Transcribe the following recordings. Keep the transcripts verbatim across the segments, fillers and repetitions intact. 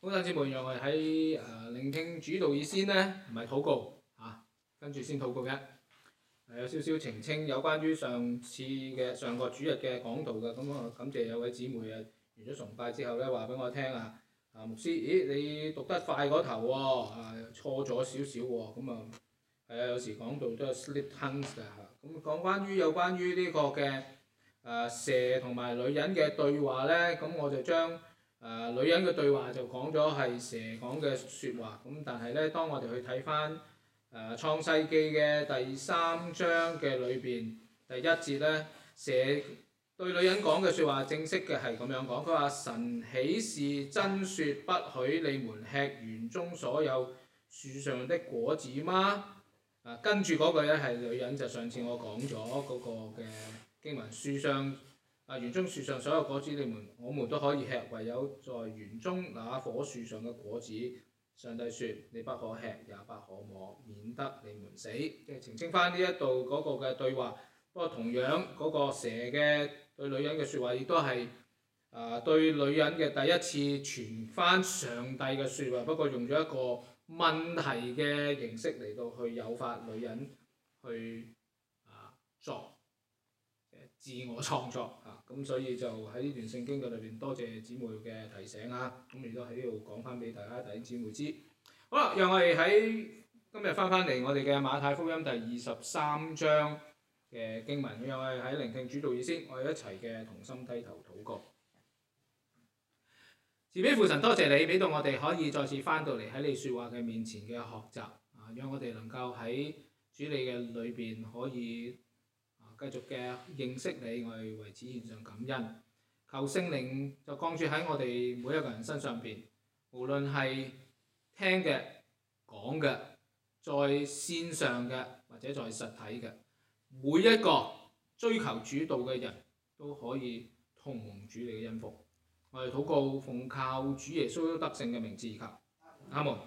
好，弟兄姊妹，讓我哋喺誒聆聽主道以先咧，唔係禱告嚇、啊，跟住先禱告嘅。係有少少澄清有關於上次嘅上個主日嘅講道嘅，咁我感謝有位姊妹啊，完咗崇拜之後咧話俾我聽啊，啊牧師，咦你讀得快嗰頭喎，啊錯咗少少喎，咁啊係啊，有時講道都有 slip tongues 㗎嚇。咁講關於有關於呢個嘅誒蛇同埋女人嘅對話咧，咁我就將誒、呃、女人嘅對話就講咗係蛇講嘅説話，咁但係咧，當我哋去睇翻誒創世記嘅第三章嘅裏邊第一節咧，蛇對女人講嘅説話正式嘅係咁樣講，佢話神豈是真説不許你們吃園中所有樹上的果子嗎？啊，跟住嗰句咧係女人，就上次我講咗嗰個嘅經文，樹上。啊！園中樹上所有果子，你們我們都可以吃，唯有在園中那棵樹上嘅果子，上帝說你不可吃，也不可摸，免得你們死。即係澄清翻呢一度嗰個嘅對話。不過同樣嗰、那個蛇嘅對女人嘅説話，亦都係啊對女人嘅第一次傳翻上帝嘅説話，不過用咗一個問題嘅形式嚟到去誘發女人去啊作自我創作啊，咁所以就喺呢段聖經嘅裏邊，多謝姊妹嘅提醒啊，咁亦都喺呢度講翻俾大家弟兄姊妹知。好啦，讓我哋喺今日翻翻嚟我哋嘅馬太福音第二十三章嘅經文，讓我哋喺聆聽主道以先，我哋一齊嘅同心低頭禱告。慈悲父神，多謝你俾到我哋可以再次翻到嚟喺你説話嘅面前嘅學習啊，讓我哋能夠喺主你嘅裏邊可以繼續嘅認識你，我哋為此獻上感恩。求聖靈就降注喺我哋每一個人身上邊，無論係聽嘅、講嘅，在線上嘅或者在實體嘅，每一個追求主道嘅人都可以同蒙主你嘅恩福。我哋禱告奉靠主耶穌得勝嘅名字求，阿門。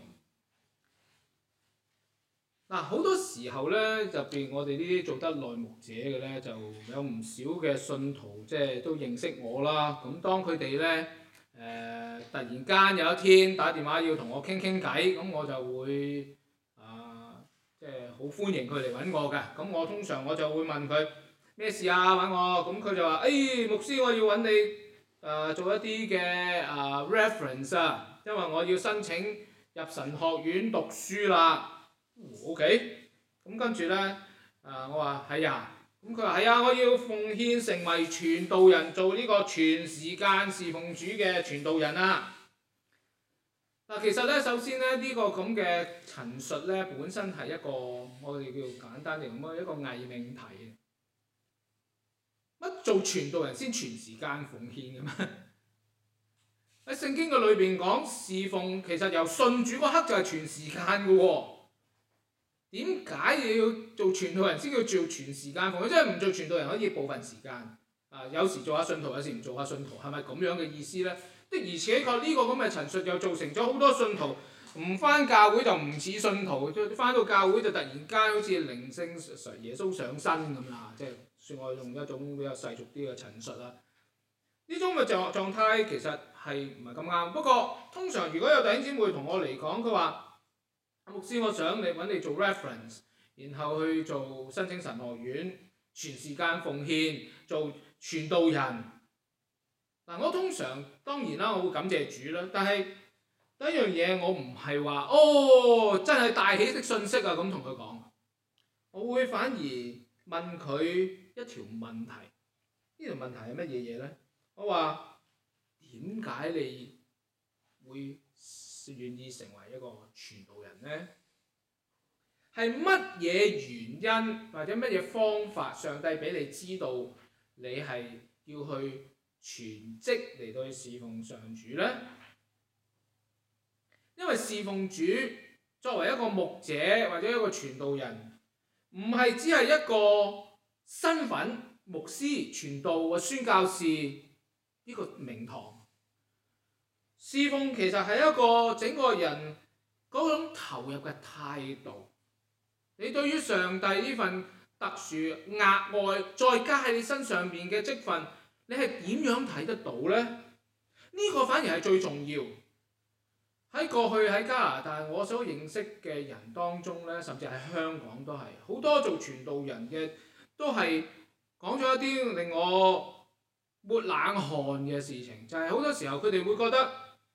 嗱，好多時候咧，特別我哋呢啲做得內牧者嘅咧，就有唔少嘅信徒，即係都認識我啦。咁當佢哋咧誒突然間有一天打電話要同我傾傾偈，咁我就會啊，即係好歡迎佢嚟揾我嘅。咁我通常我就會問佢咩事啊，揾我。咁佢就話：誒、哎、牧師，我要揾你誒、呃、做一啲嘅啊 reference 啊，因為我要申請入神學院讀書啦。O.K. 咁跟住咧，啊我話係啊，咁佢話係啊，我要奉獻成為傳道人，做呢個全時間侍奉主嘅傳道人啊！嗱，其實咧，首先咧，呢、這個咁嘅陳述咧，本身係一個我哋叫簡單啲咁樣一個偽命題。乜做傳道人先全時間奉獻嘅咩？喺聖經嘅裏邊講侍奉，其實由信主嗰刻就係全時間嘅喎。點解你要做傳道人先叫做全時間奉獻？即係唔做傳道人可以部分時間啊，有時做下信徒，有時唔做下信徒，係咪咁樣嘅意思呢？的而且確呢個咁嘅陳述又造成咗好多信徒唔返教會就唔似信徒，返到教會就突然間好似靈性耶穌上身咁啦，即係算我用一種比較世俗啲嘅陳述啦。呢種嘅狀狀態其實係唔係咁啱？不過通常如果有弟兄姊妹同我嚟講，佢話：牧師，我想你揾你做 reference， 然後去做申請神學院，全時間奉獻，做傳道人。嗱，我通常當然啦，我會感謝主啦。但係第一樣嘢，我唔係話哦，真係大喜的信息啊咁同佢講。我會反而問佢一條問題。呢條問題係乜嘢嘢呢？我話點解你會願意成為一個傳道人呢？係乜嘢原因或者乜嘢方法，上帝俾你知道你係要去全職嚟到去侍奉上主呢？因為侍奉主作為一個牧者或者一個傳道人，唔係只係一個身份，牧師、傳道或宣教士呢個名堂。侍奉其實係一個整個人嗰種投入嘅態度。你對於上帝呢份特殊額外再加喺你身上邊嘅職分，你係點樣睇得到呢？呢個反而係最重要。 喺過去喺加拿大我所認識嘅人當中咧，甚至喺香港都係好多做傳道人嘅，都係講咗一啲令我抹冷汗嘅事情，就係、是、好多時候佢哋會覺得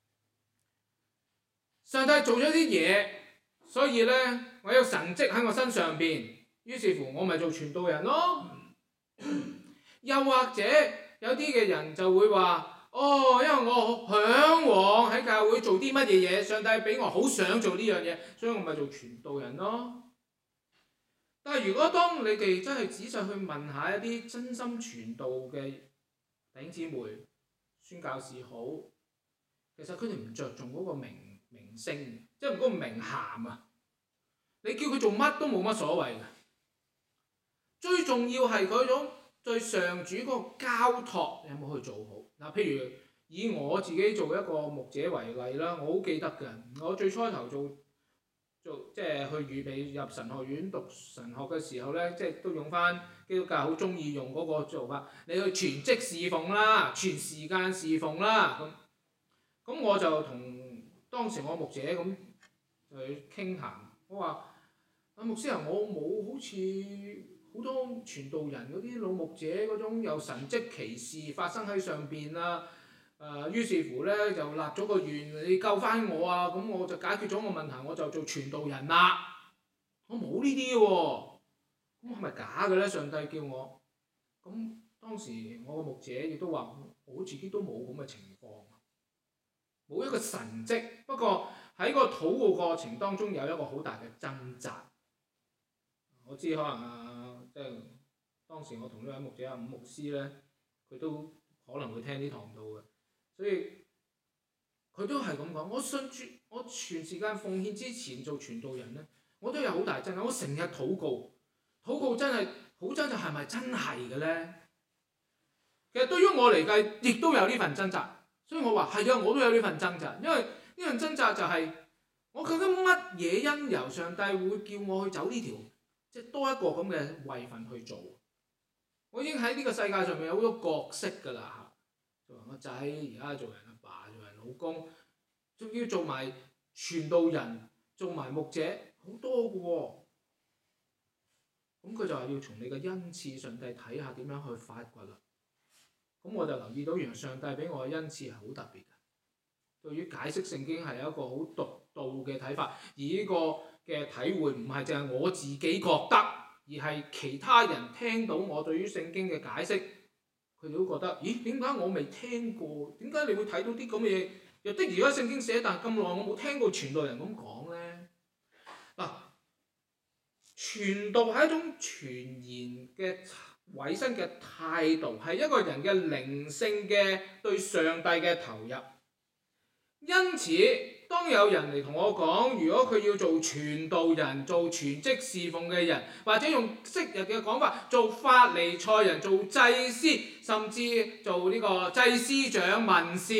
上帝做咗啲嘢，所以咧我有神蹟喺我身上邊，於是乎我咪做傳道人咯。又或者有啲嘅人就會話：哦，因為我嚮往喺教會做啲乜嘢嘢，上帝俾我好想做呢樣嘢，所以我咪做傳道人咯。但係如果當你哋真係仔細去問下一啲真心傳道嘅弟兄姊妹、宣教士好，其實佢哋唔着重嗰個名名聲，即係嗰個名銜啊。你叫佢做乜都冇乜所謂嘅，最重要係嗰種對上主嗰個交託，你有冇去做好？嗱，譬如以我自己做一個牧者為例啦，我好記得嘅，我最初頭做做即係去預備入神學院讀神學嘅時候咧，即係都用翻基督教好中意用嗰個做法，你去全職侍奉啦，全時間侍奉啦，咁咁我就同當時我牧者咁去傾談，我話阿牧師啊，我冇好似好多傳道人嗰啲老牧者嗰種有神蹟奇事發生喺上邊啊！誒、呃，於是乎咧就立咗個願，你救翻我啊！咁我就解決咗我問題，我就做傳道人啦。我冇呢啲喎，咁係咪假嘅咧？上帝叫我，咁當時我個牧者亦都話，我自己都冇咁嘅情況，冇一個神蹟。不過喺個禱告過程當中有一個好大嘅掙扎。我知可能啊，即係當時我同呢位牧者阿伍牧師咧，佢都可能會聽呢堂道嘅，所以佢都係咁講。我信主，我全時間奉獻之前做傳道人咧，我都有好大掙扎。我成日禱告，禱告真係好掙扎，係咪真係嘅咧？其實對於我嚟計，亦都有呢份掙扎，所以我話係啊，我都有呢份掙扎，因為呢份掙扎就係、是、我究竟乜嘢因由上帝會叫我去走呢條？即係多一個咁嘅位份去做，我已經喺呢個世界上面有好多角色㗎啦嚇，做人個仔，而家做人阿爸，做人老公，仲要做埋傳道人，做埋牧者，好多㗎喎。咁佢就係要從你嘅恩賜，上帝睇下點樣去發掘啦。咁我就留意到，原來上帝俾我嘅恩賜係好特別嘅，對於解釋聖經係有一個好獨到嘅睇法，而呢個嘅體會唔係淨係我自己覺得，而係其他人聽到我對於聖經嘅解釋，佢哋都覺得，咦，點解我未聽過？點解你會睇到啲咁嘅嘢？又的而家聖經寫，但係咁耐我冇聽過傳道人咁講咧。嗱、啊，傳道係一種傳言嘅委身嘅態度，係一個人嘅靈性嘅對上帝嘅投入。因此，當有人嚟同我講，如果佢要做傳道人、做全職侍奉嘅人，或者用昔日嘅講法做法利賽人、做祭司，甚至做呢個祭司長、文士，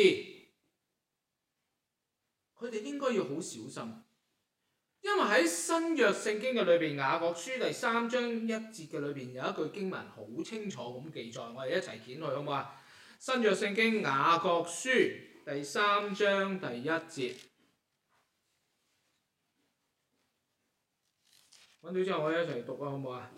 佢哋應該要好小心，因為喺新約聖經嘅裏邊，雅各書第三章一節嘅裏邊有一句經文好清楚咁記載，我哋一齊掀去好唔好啊？新約聖經雅各書第三章第一節，揾到之後我哋一齊讀啊，好唔好啊？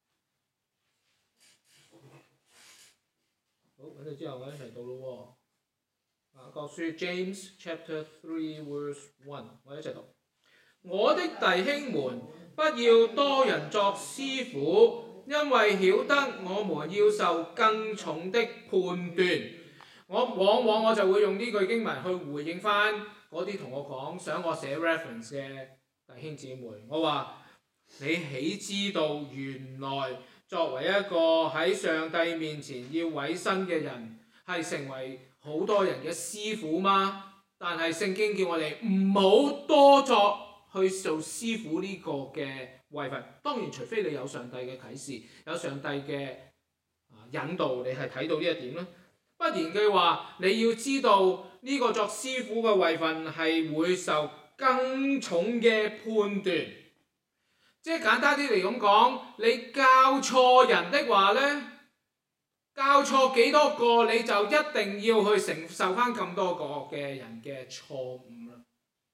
好，揾到之後我哋一齊讀咯喎。雅各書 James chapter three verse one， 我哋一齊讀。我的弟兄們，不要多人作師傅，因為曉得我們要受更重的判斷。我往往我就會用呢句經文去回應翻嗰啲同我講想我寫 reference 嘅弟兄姊妹。我話你豈知道原來作為一個喺上帝面前要委身嘅人，係成為好多人嘅師傅嗎？但係聖經叫我哋唔好多作去做師傅呢個嘅位份。當然除非你有上帝嘅啟示，有上帝嘅引導，你係睇到呢一點啦。不然嘅話，你要知道呢個作師傅嘅位份係會受更重嘅判斷。即係簡單啲嚟咁講，你教錯人的話呢，教錯幾多個你就一定要去承受翻咁多個嘅人嘅錯誤啦。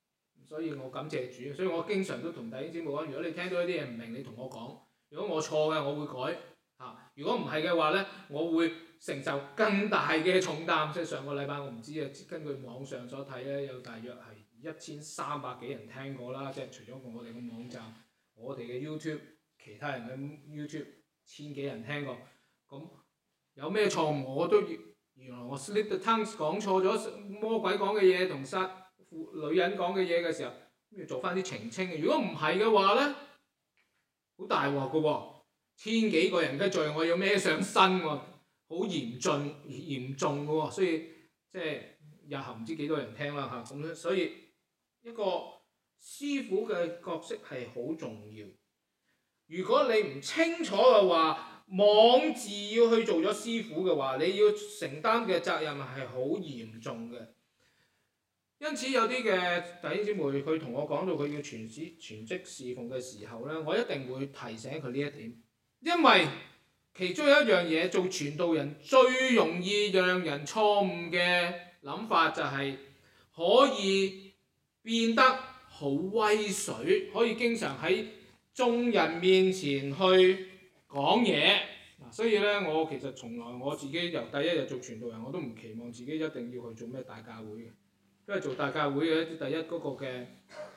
所以我感謝主，所以我經常都同弟兄姊妹講，如果你聽到一啲嘢唔明，你同我講，如果我錯嘅，我會改嚇、啊；如果唔係嘅話咧，我會承受更大嘅重擔。即係上個禮拜我唔知啊，根據網上所睇咧，有大約係一千三百幾人聽過啦，即係除咗我哋嘅網站，我哋嘅 YouTube， 其他人嘅 YouTube 千幾人聽過，咁有咩錯誤我都要，原來我 slip the tongue 講錯咗魔鬼講嘅嘢同殺女人講嘅嘢嘅時候，要做翻啲澄清嘅。如果唔係嘅話咧，好大鑊㗎喎，千幾個人嘅罪我要孭上身喎，好嚴峻嚴重㗎喎，所以即係日後唔知幾多人聽啦嚇，咁所以一個師傅嘅角色係好重要。如果你唔清楚嘅話，妄自要去做咗師傅嘅話，你要承擔嘅責任係好嚴重嘅。因此有啲嘅弟兄姊妹佢同我講到佢要全職全職侍奉嘅時候咧，我一定會提醒佢呢一點，因為其中有一樣嘢做傳道人最容易讓人錯誤嘅諗法就係可以變得好威水，可以經常喺眾人面前去講嘢。嗱，所以咧我其實從來我自己由第一日做傳道人我都唔期望自己一定要去做咩大教會嘅。因為做大教會嘅第一嗰個嘅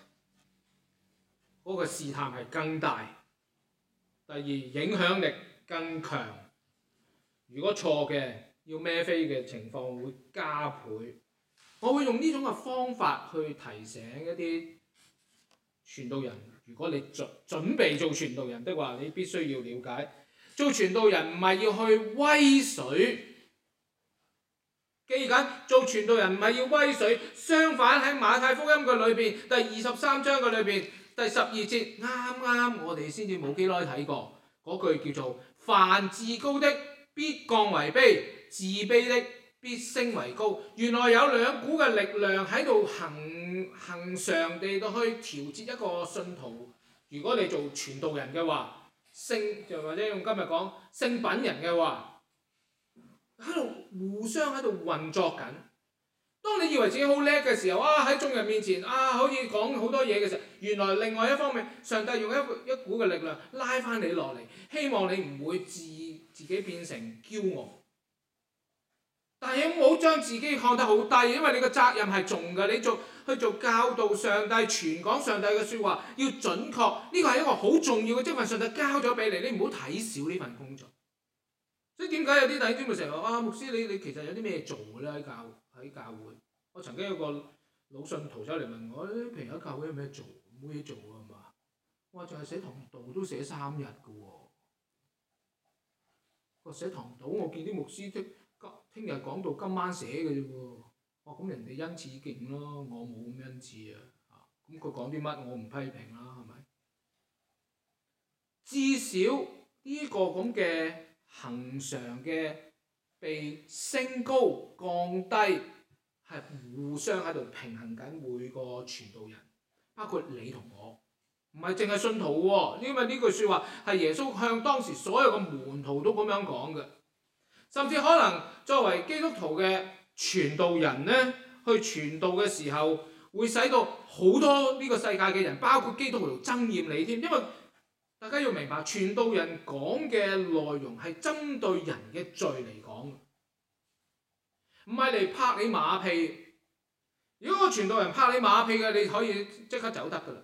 嗰個試探係更大，第二影響力更強。如果錯嘅要孭飛嘅情況會加倍。我會用呢種嘅方法去提醒一啲傳道人，如果你準準備做傳道人的話，你必須要了解，做傳道人唔係要去威水。記緊做傳道人唔係要威水，相反喺馬太福音嘅裏邊第二十三章嘅裏邊第十二節，啱啱我哋先至冇幾耐睇過嗰句叫做：凡自高的必降為卑，自卑的必升為高。原來有兩股嘅力量喺度恆恆常地到去調節一個信徒。如果你做傳道人嘅話，聖就或者用今日講聖品人嘅話，喺度互相喺度運作緊。當你以為自己好叻嘅時候，啊喺眾人面前啊可以講好多嘢嘅時候，原來另外一方面，上帝用一一股嘅力量拉翻你落嚟，希望你唔會自自己變成驕傲。但係唔好將自己看得好低，因為你個責任係重嘅，你做去做教導上帝、傳講上帝嘅説話，要準確。呢個係一個好重要嘅職份，上帝交咗俾你，你唔好睇小呢份工作。所以點解有啲弟兄姊妹成日話啊，牧師你你其實有啲咩做嘅咧？喺教喺教會，我曾經有個老信徒走嚟問我：誒平日喺教會有咩做？冇嘢做啊嘛。我話就係寫堂道都寫三日嘅喎。我寫堂道我見啲牧師聽聽日講到今晚寫嘅啫喎。哇！咁人哋恩賜勁咯，我冇咁恩賜啊。啊，咁佢講啲乜我唔批評啦，係咪？至少呢個咁嘅恆常嘅被升高降低係互相喺度平衡緊每個傳道人，包括你同我，唔係淨係信徒喎。因為呢句説話係耶穌向當時所有嘅門徒都咁樣講嘅，甚至可能作為基督徒嘅傳道人呢，去傳道嘅時候會使到好多呢個世界嘅人，包括基督徒憎厭你添，因為大家要明白，傳道人講嘅內容係針對人嘅罪嚟講，唔係嚟拍你馬屁。如果個傳道人拍你馬屁嘅，你可以即刻走得㗎啦，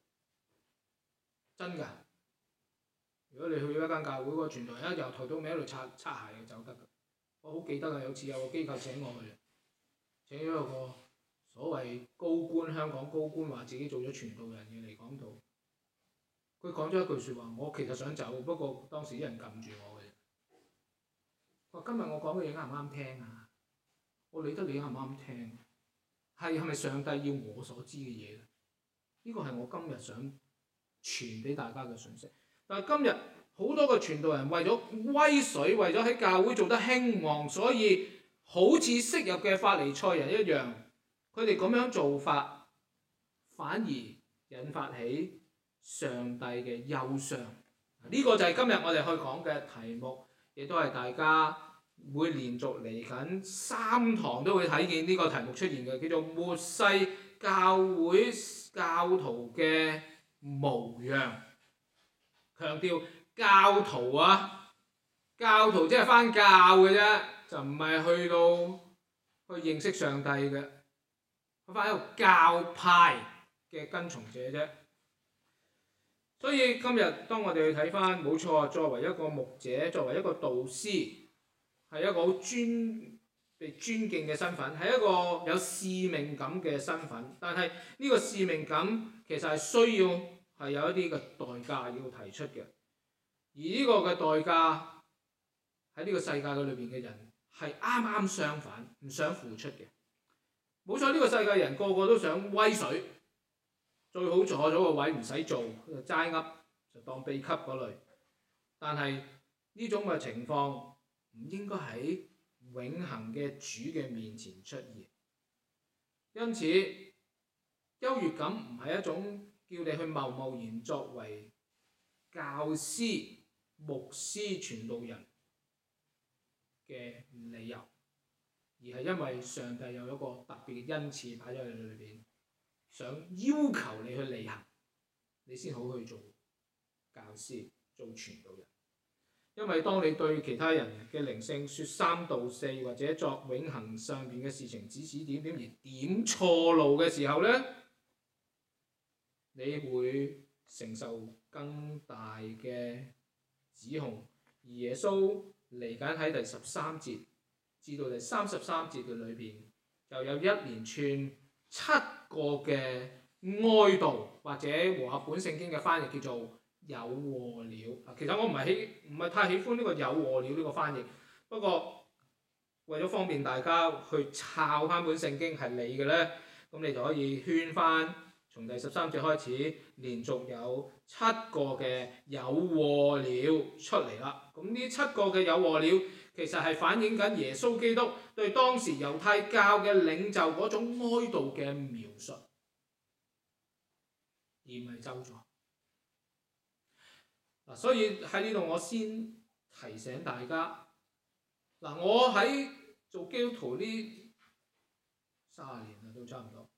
真㗎。如果你去咗一間教會，個傳道人一由頭到尾喺度擦擦鞋嘅，走得㗎。我好記得啊，有次有個機構請我去，請咗個所謂高官，香港高官話自己做咗傳道人嘅嚟講道。佢講咗一句説話，我其實想走，不過當時啲人撳住我嘅。佢話：今日我講嘅嘢啱唔啱聽啊？我理得你啱唔啱聽？係係咪上帝要我所知嘅嘢咧？呢個係我今日想傳俾大家嘅信息。但係今日好多個傳道人為咗威水，為咗喺教會做得興旺，所以好似昔日嘅法利賽人一樣，佢哋咁樣做法，反而引發起上帝嘅憂傷。呢個就係今日我哋去講嘅題目，亦都係大家會連續嚟緊三堂都會睇見呢個題目出現嘅，叫做末世教會教徒嘅模樣，強調教徒啊，教徒即係返教嘅啫，就唔係去到去認識上帝嘅，佢返一個教派嘅跟從者啫。所以今日當我哋去睇返，冇錯，作為一個牧者，作為一個導師，係一個好尊被尊敬嘅身份，係一個有使命感嘅身份。但係呢個使命感其實係需要係有一啲嘅代價要提出嘅，而呢個嘅代價喺呢個世界嘅裏邊嘅人係啱啱相反，唔想付出嘅。冇錯，呢個世界人個個都想威水，最好坐咗個位唔使做，齋噏就當秘笈嗰類。但係呢種嘅情況唔應該喺永恆嘅主嘅面前出現。因此，優越感唔係一種叫你去貿貿然作為教師、牧師、傳道人嘅理由，而係因為上帝有一個特別嘅恩賜擺咗喺你裏邊，想要求你去履行，你先好去做教師、做傳道人。因為當你對其他人嘅靈性説三道四，或者作永恆上邊嘅事情指指點點而點錯路嘅時候呢，你會承受更大嘅指控。而耶穌嚟緊喺第十三節至到第三十三節嘅裏邊，就有一連串七個嘅哀悼，或者和合本聖經嘅翻譯叫做有禍了。其實我唔係喜唔係太喜歡呢個有禍了呢個翻譯，不過為咗方便大家去抄翻本聖經係你嘅呢，咁你就可以圈翻從第十三節開始，連續有七個嘅有禍了出嚟啦。咁呢七個嘅有禍了，其實係反映緊耶穌基督對當時猶太教嘅領袖嗰種哀悼嘅描述，而唔係咒詛。嗱，所以喺呢度我先提醒大家，嗱，我喺做基督徒呢三十年啦，都差唔多，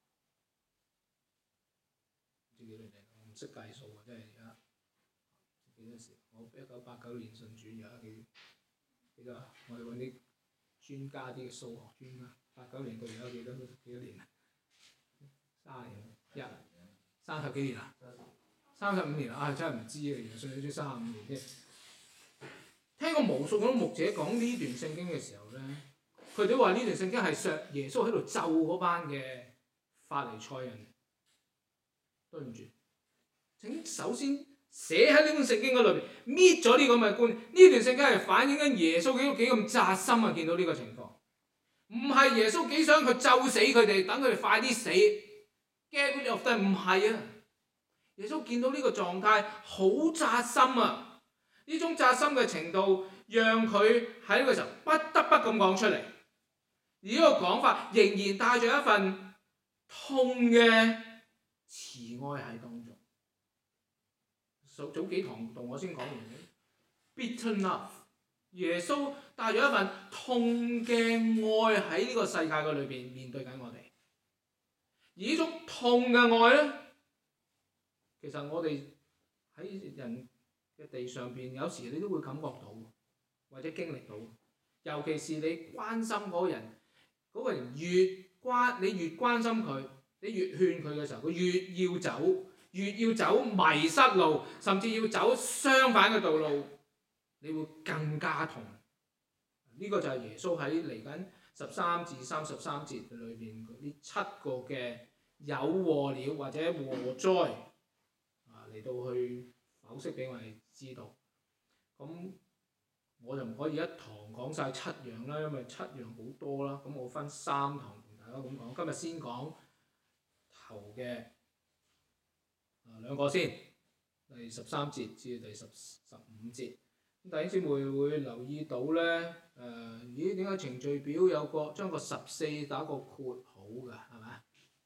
唔知幾多年，我唔識計數啊，真係而家幾多時？我一九八九年信主，而家幾幾多啊？我哋揾啲專家啲數學專家，八九年到而家幾多幾多年啊？三十年，一三十幾年啦。三十五年啊，真係唔知啊！原來信咗三十五年啫。聽過無數嗰啲牧者講呢段聖經嘅時候咧，佢哋都話呢段聖經係上耶穌喺度咒嗰班嘅法利賽人。對唔住，請首先寫喺呢本聖經嗰裏邊搣咗呢個咁嘅觀念。呢段聖經係反映緊耶穌幾幾咁扎心啊！見到呢個情況，唔係耶穌幾想佢咒死佢哋，等佢哋快啲死。Get rid of them，唔係啊！耶穌見到呢個狀態好扎心啊！呢種扎心嘅程度，讓佢喺呢個時候不得不咁講出嚟。而呢個講法仍然帶著一份痛嘅慈愛喺當中。早早幾堂度我先講完嘅 bitter love， 耶穌帶著一份痛嘅愛喺呢個世界嘅裏邊面對緊我哋。而呢種痛嘅愛咧，其實我哋喺人嘅地上邊，有時你都會感覺到，或者經歷到。尤其是你關心嗰個人，嗰個人越關你越關心佢，你越勸佢嘅時候，佢越要走，越要走迷失路，甚至要走相反嘅道路，你會更加痛。呢個就係耶穌喺嚟緊十三至三十三節裏邊呢七個嘅有禍了或者禍災。嚟到去剖析俾我哋知道，咁我就唔可以一堂講晒七樣啦，因為七樣好多啦。咁我分三堂同大家咁講。今日先講頭嘅啊兩個先，第十三節至第十十五節。咁弟兄姊妹會留意到咧，誒、呃，咦？點解程序表有個將個十四打個括號㗎？係咪？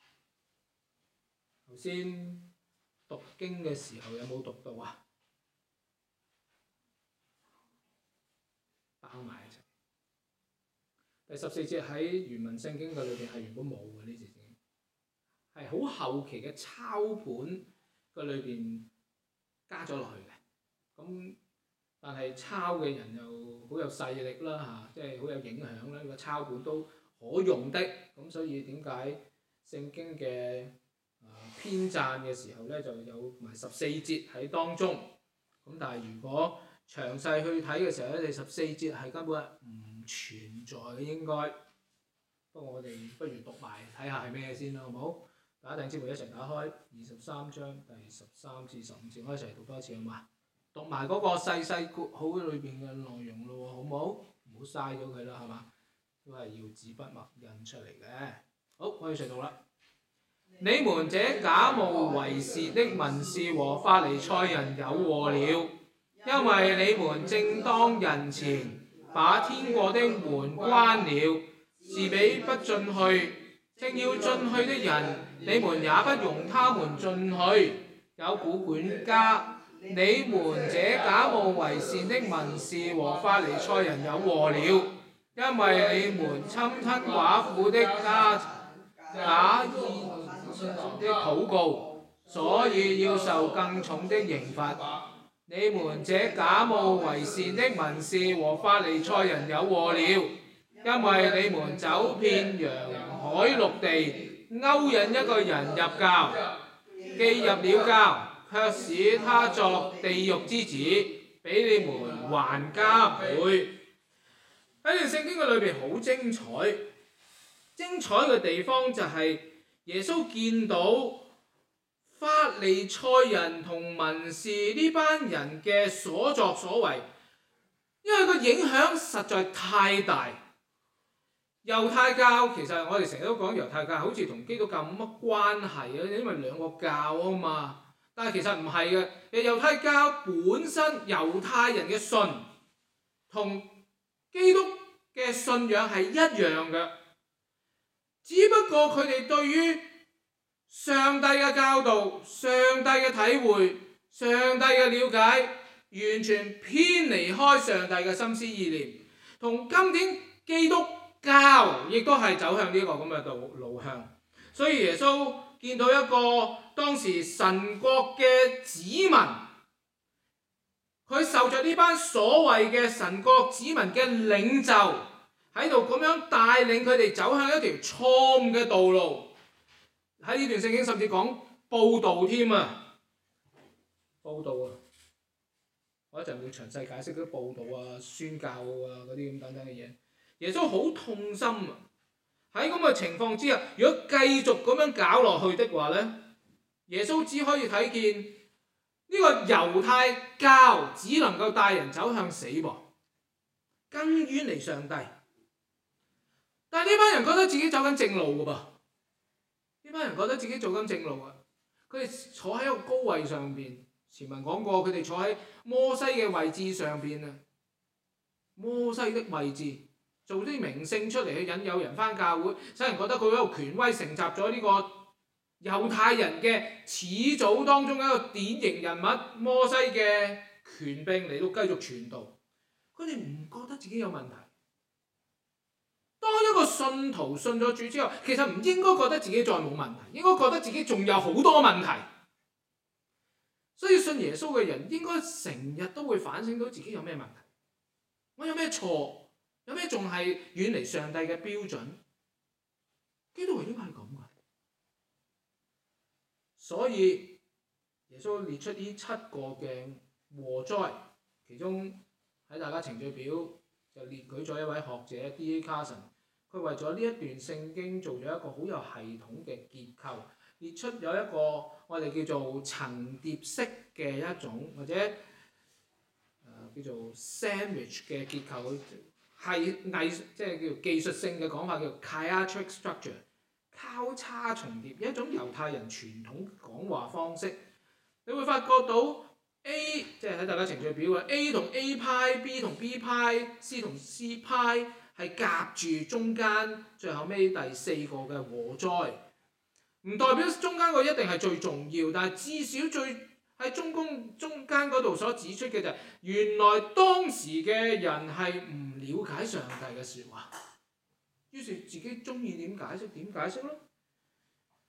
頭先讀經嘅時候有冇讀到啊？包埋一齊。第十四節喺原文聖經嘅裏邊係原本冇嘅呢節經， 係好後期嘅抄本嘅裏邊加咗落去嘅。咁但係抄嘅人又好有勢力啦嚇，即係好有影響啦。呢個抄本都可用的，咁所以點解聖經嘅編撰嘅時候咧就有埋十四節喺當中。咁但係如果詳細去睇嘅時候咧，第十四節係根本係唔存在嘅應該。不過我哋不如讀埋睇下係咩先啦，好唔好？大家弟兄姊妹一齊打開二十三章第十三至十五節，我一齊讀多次好嘛？讀埋嗰個細細括號裏邊嘅內容咯喎，好唔好？唔好嘥咗佢啦，係嘛？都係要紙筆墨印出嚟嘅。好，可以一齊讀啦。你們這假冒為善的文士和法利賽人有禍了，因為你們正當人前把天國的門關了，是俾不進去，正要進去的人，你們也不容他們進去。有古管家，你們這假冒為善的文士和法利賽人有禍了，因為你們侵吞寡婦的家假意的禱告，所以要受更重的刑罰。你們這假冒為善的文士和法利賽人有禍了，因為你們走遍洋海陸地，勾引一個人入教，既入了教，卻使他作地獄之子，比你們還加倍。喺段聖經嘅裏邊好精彩，精彩嘅地方就係耶穌見到法利賽人同文士呢班人嘅所作所為，因為個影響實在太大。猶太教其實我哋成日都講猶太教好似同基督教冇乜關係啊，因為兩個教啊嘛。但係其實唔係嘅，其實猶太教本身猶太人嘅信同基督嘅信仰係一樣嘅，只不過佢哋對於上帝嘅教導、上帝嘅體會、上帝嘅了解，完全偏離開上帝嘅心思意念，同今天基督教亦都係走向呢個咁嘅道路向。所以耶穌見到一個當時神國嘅子民，佢受着呢班所謂嘅神國子民嘅領袖喺度咁樣帶領佢哋走向一條錯誤嘅道路。喺呢段聖經甚至講報道添啊，報道啊，我一陣會詳細解釋啲報道啊、宣教啊嗰啲咁等等嘅嘢。耶穌好痛心啊！喺咁嘅情況之下，如果繼續咁樣搞落去的話呢，耶穌只可以睇見呢個猶太教只能夠帶人走向死亡，更遠離上帝。但係呢班人覺得自己走緊正路㗎噃，呢班人覺得自己做緊正路啊！佢哋坐喺一個高位上邊，前文講過，佢哋坐喺摩西嘅位置上邊啊，摩西的位置。做啲名聲出嚟去引誘人返教會，使人覺得佢嗰個權威承襲咗呢個猶太人嘅始祖當中一個典型人物摩西嘅權柄嚟到繼續傳道。佢哋唔覺得自己有問題。當一個信徒信咗主之後，其實唔應該覺得自己再冇問題，應該覺得自己仲有好多問題。所以信耶穌嘅人應該成日都會反省到自己有咩問題，我有咩錯？有咩仲係遠離上帝嘅標準？基督徒應該係咁嘅。所以耶穌列出呢七個嘅禍災，其中喺大家程序表就列舉咗一位學者 D A Carson， 佢為咗呢一段聖經做咗一個好有系統嘅結構，列出有一個我哋叫做層疊式嘅一種或者、呃、叫做 sandwich 嘅結構。係藝即係叫技術性嘅講法，叫 chiastic structure， 交叉重疊，一種猶太人傳統講話方式。你會發覺到 A 即係喺大家程序表嘅 A 同 A 派、B 同 B 派、C 同 C 派係夾住中間最後尾第四個嘅禍災，唔代表中間個一定係最重要，但係至少最喺中公中間嗰度所指出嘅就係、是、原來當時嘅人係唔了解上帝嘅説話，於是自己中意點解釋點解釋咯。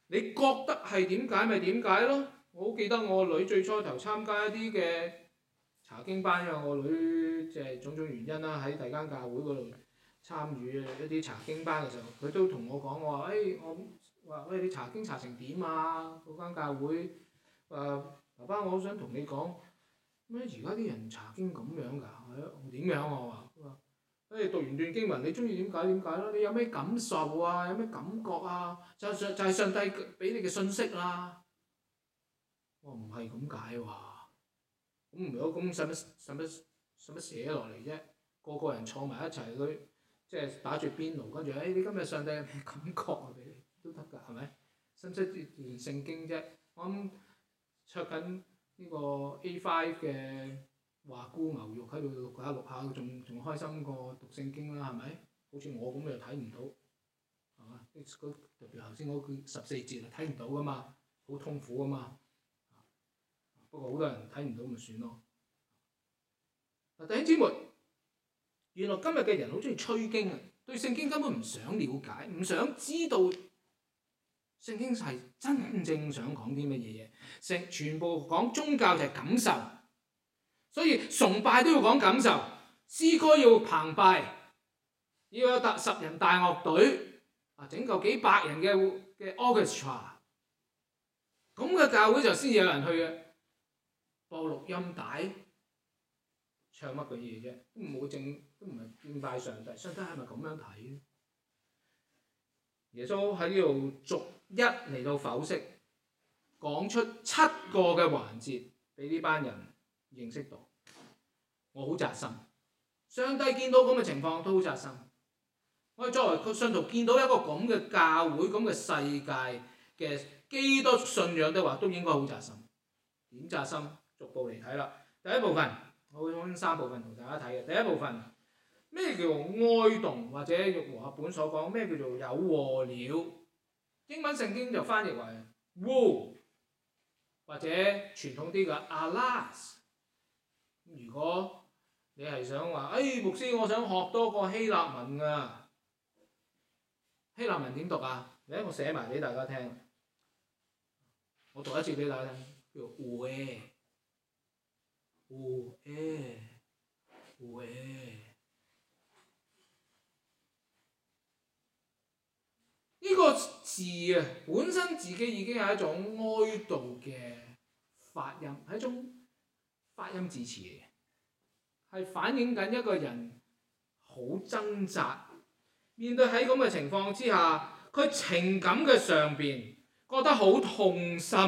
你覺得係點解咪點解咯？我好記得我女最初頭參加一啲嘅查經班，因為我女即係種種原因啦，喺第間教會嗰度參與一啲查經班嘅時候，佢都同我講，我話誒我話喂，你查經查成點啊？嗰間教會誒、呃、爸爸，我好想同你講咩？而家啲人查經咁樣㗎，係啊，點樣我話？佢話誒讀完段經文，你中意點解點解咯？你有咩感受啊？有咩感覺啊？就就就係上帝俾你嘅信息啦。我唔係咁解喎。咁如果咁使乜使乜使乜寫落嚟啫？個個人坐埋一齊，佢即係打住邊爐，跟住誒你今日上帝有咩感覺啊？俾你都得㗎，係咪？使唔使段聖經啫？我諗卓緊呢個 A 五 嘅話菇牛肉喺度錄下錄下，仲仲開心過讀聖經啦，係咪？好似我咁又睇唔到，係嘛？特別頭先嗰句十四節啊，睇唔到㗎嘛，好痛苦㗎嘛。不過好多人睇唔到咪算咯。嗱，弟兄姊妹，原來今日嘅人好中意吹經啊，對聖經根本唔想了解，唔想知道聖經係真正想講啲乜嘢嘢，成全部講宗教就係感受，所以崇拜都要講感受，詩歌要澎湃，要有特十人大樂隊啊，整個幾百人嘅嘅 orchestra， 咁嘅教會就先至有人去嘅。播錄音帶，唱乜鬼嘢啫？都唔好正，都唔係敬拜上帝。上帝係咪咁樣睇？耶穌喺呢度逐一嚟到剖析，講出七個嘅環節俾呢班人認識到。我好扎心，上帝見到咁嘅情況都好扎心。我哋作為個信徒見到一個咁嘅教會、咁嘅世界嘅基督信仰的話，都應該好扎心。點扎心？逐步嚟睇啦。第一部分，我會分三部分同大家睇嘅。第一部分，咩叫做哀慟，或者用和合本所講咩叫做有禍了？英文聖經就翻譯為 woe， 或者傳統啲嘅 alas。如果你係想話，誒、哎、牧師，我想學多個希臘文㗎，希臘文點讀啊？嚟，我寫埋俾大家聽。我讀一次俾大家聽，叫 oe。哦誒，哦誒，呢個字啊，本身自己已經係一種哀悼嘅發音，係一種發音字詞嚟嘅，係反映緊一個人好掙扎，面對喺咁嘅情況之下，佢情感嘅上邊覺得好痛心。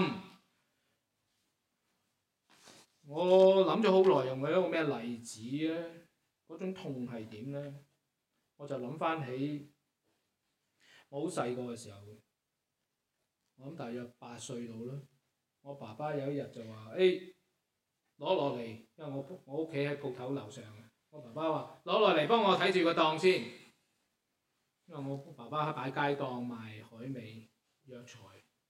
我諗咗好耐，用佢一個咩例子咧？嗰種痛係點咧？我就諗翻起我好細個嘅時候，我諗大約八歲到啦。我爸爸有一日就話：誒、欸，攞落嚟，因為我我屋企喺鋪頭樓上嘅。我爸爸話：攞落嚟幫我睇住個檔先，因為我爸爸喺擺街檔賣海味藥材。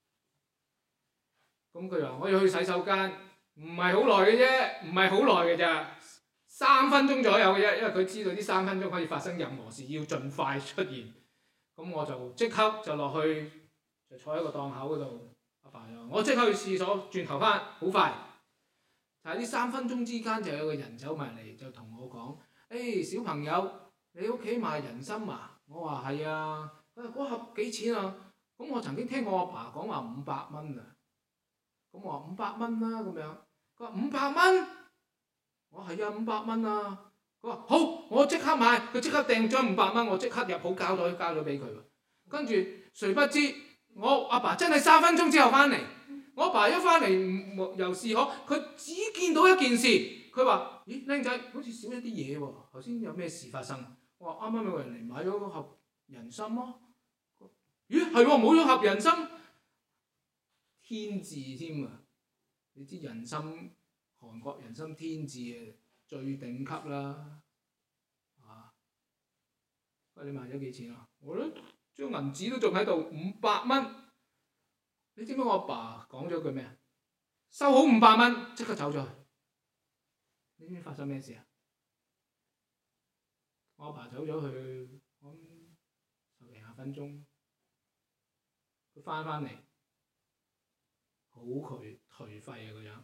咁佢話：我要去洗手間。唔係好耐嘅啫，唔係好耐嘅咋，三分鐘左右嘅啫，因為佢知道呢三分鐘可以發生任何事，要盡快出現。咁我就即刻就落去，就坐喺個檔口嗰度。阿爸又話：我即刻去廁所，轉頭翻，好快。但係呢三分鐘之間就有個人走埋嚟，就同我講：誒、hey, 小朋友，你屋企賣人參啊？我話係啊。佢話嗰盒幾錢啊？咁我曾經聽過我阿爸講話五百蚊啊。咁我話五百蚊啦咁樣。佢話五百蚊，我係啊五百蚊啊。佢話好，我即刻買。佢即刻訂咗五百蚊，我即刻入好膠袋交咗俾佢。跟住誰不知我阿爸真係三分鐘之後翻嚟。我阿爸一翻嚟又是可，佢只見到一件事。佢話：咦，僆仔好似少一啲嘢喎。頭先有咩事發生？我話啱啱有個人嚟買咗盒人參咯。咦係喎，冇咗盒人參，天字添啊！你知人參，韓國人參天字啊，最頂級啦，啊！喂，你賣咗幾錢啊？我咧張銀紙都仲喺度，五百蚊。你知唔知我阿爸講咗句咩啊？收好五百蚊，即刻走咗去。你知唔知發生咩事啊？我阿爸走咗去，我諗十零廿分鐘，佢翻返嚟， 好頹頹廢啊個樣。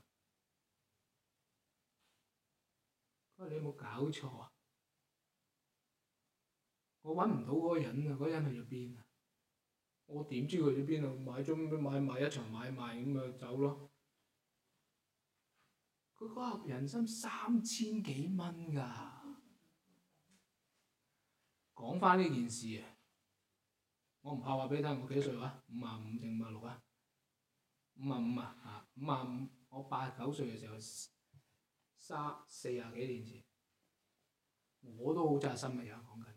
佢話你有冇搞錯啊？我揾唔到嗰個人啊！嗰個人去咗邊啊？我點知佢去咗邊啊？買咗買買一場買賣咁咪走咯。佢嗰盒人參三千幾蚊㗎。講翻呢件事啊，我唔怕話俾你聽，我幾多歲話？五啊五定五啊六啊？五啊五啊，嚇五啊五，我八九歲嘅時候，三四廿幾年前，我都好扎心嘅，而家講緊。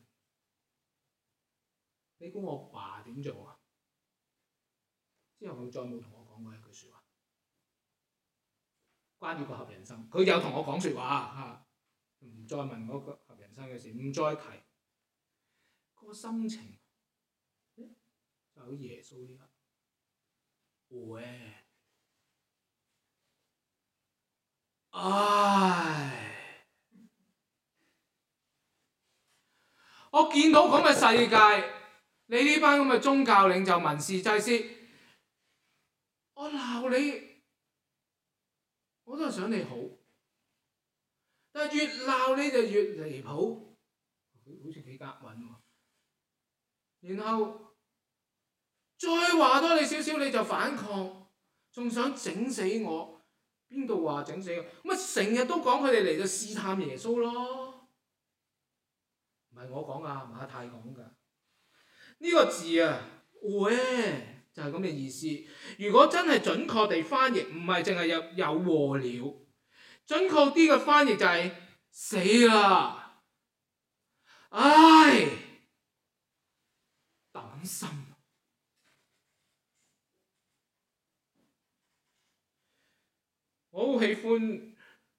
你估我爸點做啊？之後佢再冇同我講過一句説話，關於個合人參，佢有同我講説話嚇，唔再問嗰個合人參嘅事，唔再提。個心情就好耶穌呢刻，喂，唉，我見到咁嘅世界，你呢班咁嘅宗教領袖、文士、祭司，我鬧你，我都係想你好，但係越鬧你就越離譜，好似幾押韻喎。然後再話多你少少你就反抗，仲想整死我，邊度話整死我？咁咪成日都講佢哋嚟到試探耶穌咯，唔係我講啊，馬太講㗎。呢個字啊，喂，就係咁嘅意思。如果真係準確地翻譯，唔係淨係有有禍了，準確啲嘅翻譯就係死啦，唉！等心，我好喜歡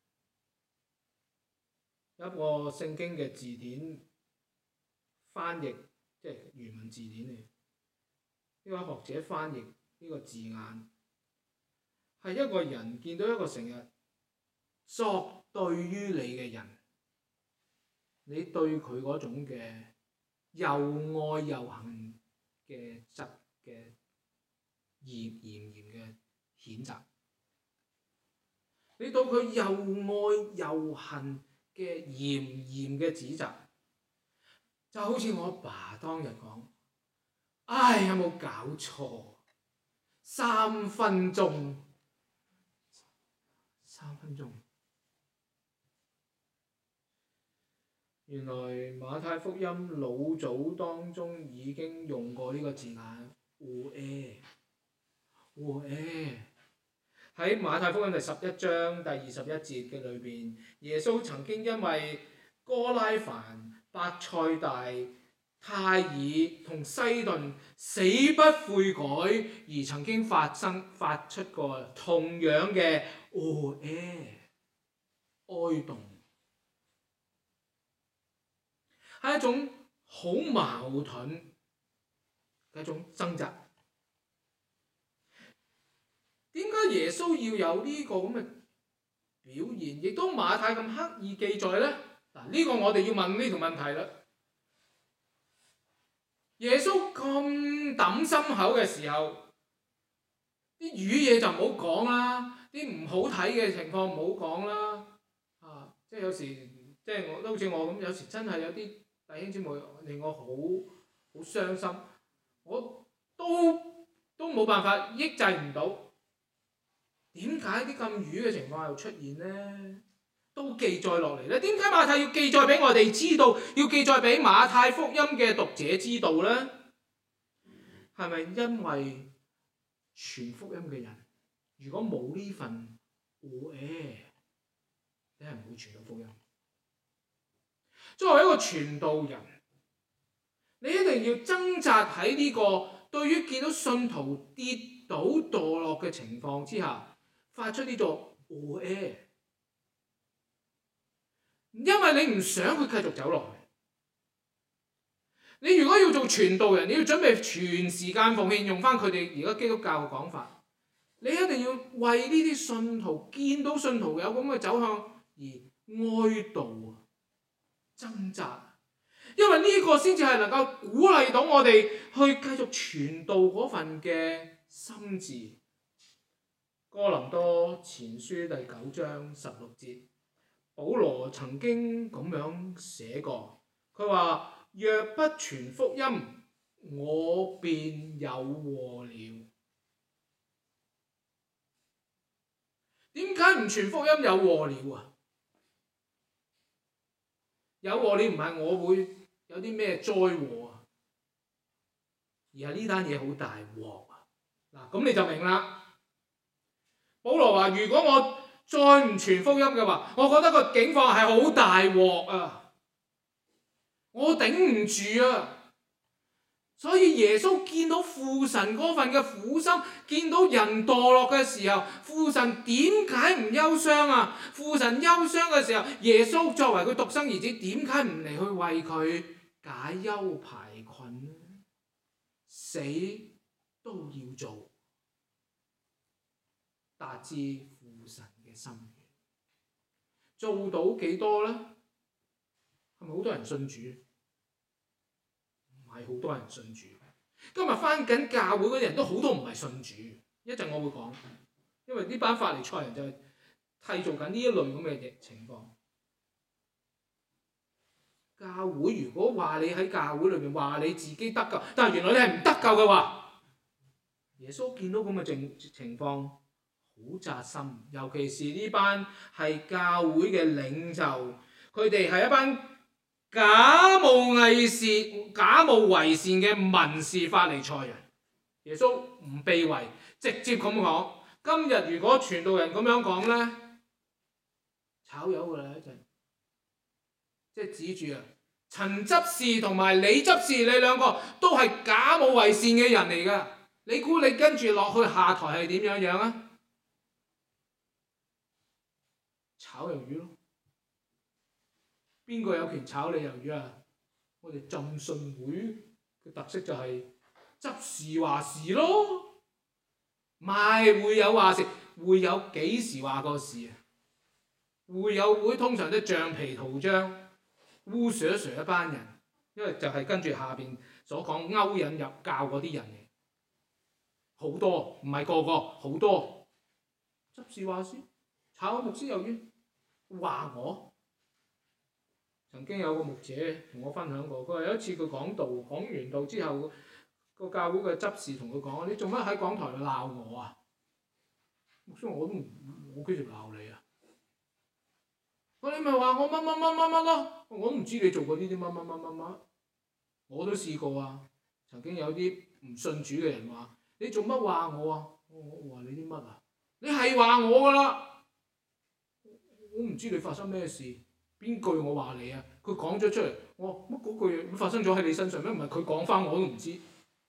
一個聖經嘅字典翻譯，即係原文字典嚟。呢位學者翻譯呢個字眼，係一個人見到一個成日作對於你嘅人，你對佢嗰種嘅又愛又恨嘅質嘅嚴嚴嚴嘅譴責，你對佢又愛又恨嘅嚴嚴嘅指責，就好似我阿爸當日講：唉，有冇搞錯？三分鐘，三分鐘。原來馬太福音老早當中已經用過呢個字眼，烏誒，烏誒。喺馬太福音第十一章第二十一節嘅裏邊，耶穌曾經因為哥拉凡、伯賽大、泰爾同西頓死不悔改，而曾經發生發出過同樣嘅烏誒哀慟。係一種好矛盾嘅一種掙扎。點解耶穌要有呢個咁嘅表現，亦都馬太咁刻意記載呢？嗱，呢個我哋要問呢條問題啦。耶穌咁抌心口嘅時候，啲瘀嘢就唔好講啦，啲唔好睇嘅情況唔好講啦。啊，即係有時，即係我都好似我咁，有時真係有啲弟兄姊妹令我好好傷心，我都都冇辦法抑制唔到。點解啲咁瘀嘅情況又出現呢？都記載落嚟呢？點解馬太要記載俾我哋知道，要記載俾馬太福音嘅讀者知道呢？係咪因為傳福音嘅人，如果冇呢份我誒，你係唔會傳到福音？作為一個傳道人，你一定要掙扎喺呢個對於見到信徒跌倒墮落嘅情況之下，發出呢個我誒，因為你唔想佢繼續走落去。你如果要做傳道人，你要準備全時間奉獻，用翻佢哋而家基督教嘅講法，你一定要為呢啲信徒見到信徒有咁嘅走向而哀悼啊！掙扎，因為呢個先至係能夠鼓勵到我哋去繼續傳道嗰份嘅心志。 哥林多前書第九章十六節，保羅曾經咁樣寫過，佢話：若不傳福音，我便有禍了。點解唔傳福音有禍了啊？有禍了唔係我會有啲咩災禍啊，而係呢單嘢好大鑊啊！嗱，咁你就明啦。保羅話：如果我再唔傳福音嘅話，我覺得個境況係好大鑊啊，我頂唔住啊！所以耶穌見到父神嗰份嘅苦心，見到人墮落嘅時候，父神點解唔憂傷啊？父神憂傷嘅時候，耶穌作為佢獨生兒子，點解唔嚟去為佢解憂排困呢？死都要做，達至父神嘅心願。做到幾多呢？係咪好多人信主？唔係好多人信主。今日返緊教會嗰啲人都好多唔係信主。一陣我會講，因為呢班法利賽人就係締造緊呢一類咁嘅情況。教會如果話你喺教會裏面話你自己得救，但係原來你係唔得救嘅話，耶穌見到咁嘅情情況好扎心，尤其是呢班係教會嘅領袖，佢哋係一班假冒偽善、假冒為善嘅文士法利賽人。耶穌唔避諱，直接咁講：今日如果傳道人咁樣講呢，炒魷㗎啦一陣。即係指住啊，陳執事同埋李執事，你兩個都係假冒為善嘅人嚟㗎。你估你跟住落去下台係點樣樣啊？炒魷魚咯。邊個有權炒你魷魚啊？我哋浸信會嘅特色就係執事話事咯，唔係會友話事，會友幾時話過事啊？會友會通常都橡皮圖章。烏蛇蛇一班人，因為就係跟住下邊所講勾引入教嗰啲人嚟，好多唔係個個，好多執事話事，炒牧師魷魚，話我曾經有個牧者同我分享過，佢話有一次佢講道，講完道之後，個教會嘅執事同佢講：你做乜喺講台度鬧我啊？牧師，我都唔，我幾時鬧你啊？我你咪話我乜乜乜乜乜咯，我都唔知你做過呢啲乜乜乜乜乜，我都試過啊。曾經有啲唔信主嘅人話：你做乜話我啊？我我話你啲乜啊？你係話我噶啦，我唔知你發生咩事，邊句我話你啊？佢講咗出嚟，我話乜嗰句發生咗喺你身上咩？唔係佢講翻我都唔知。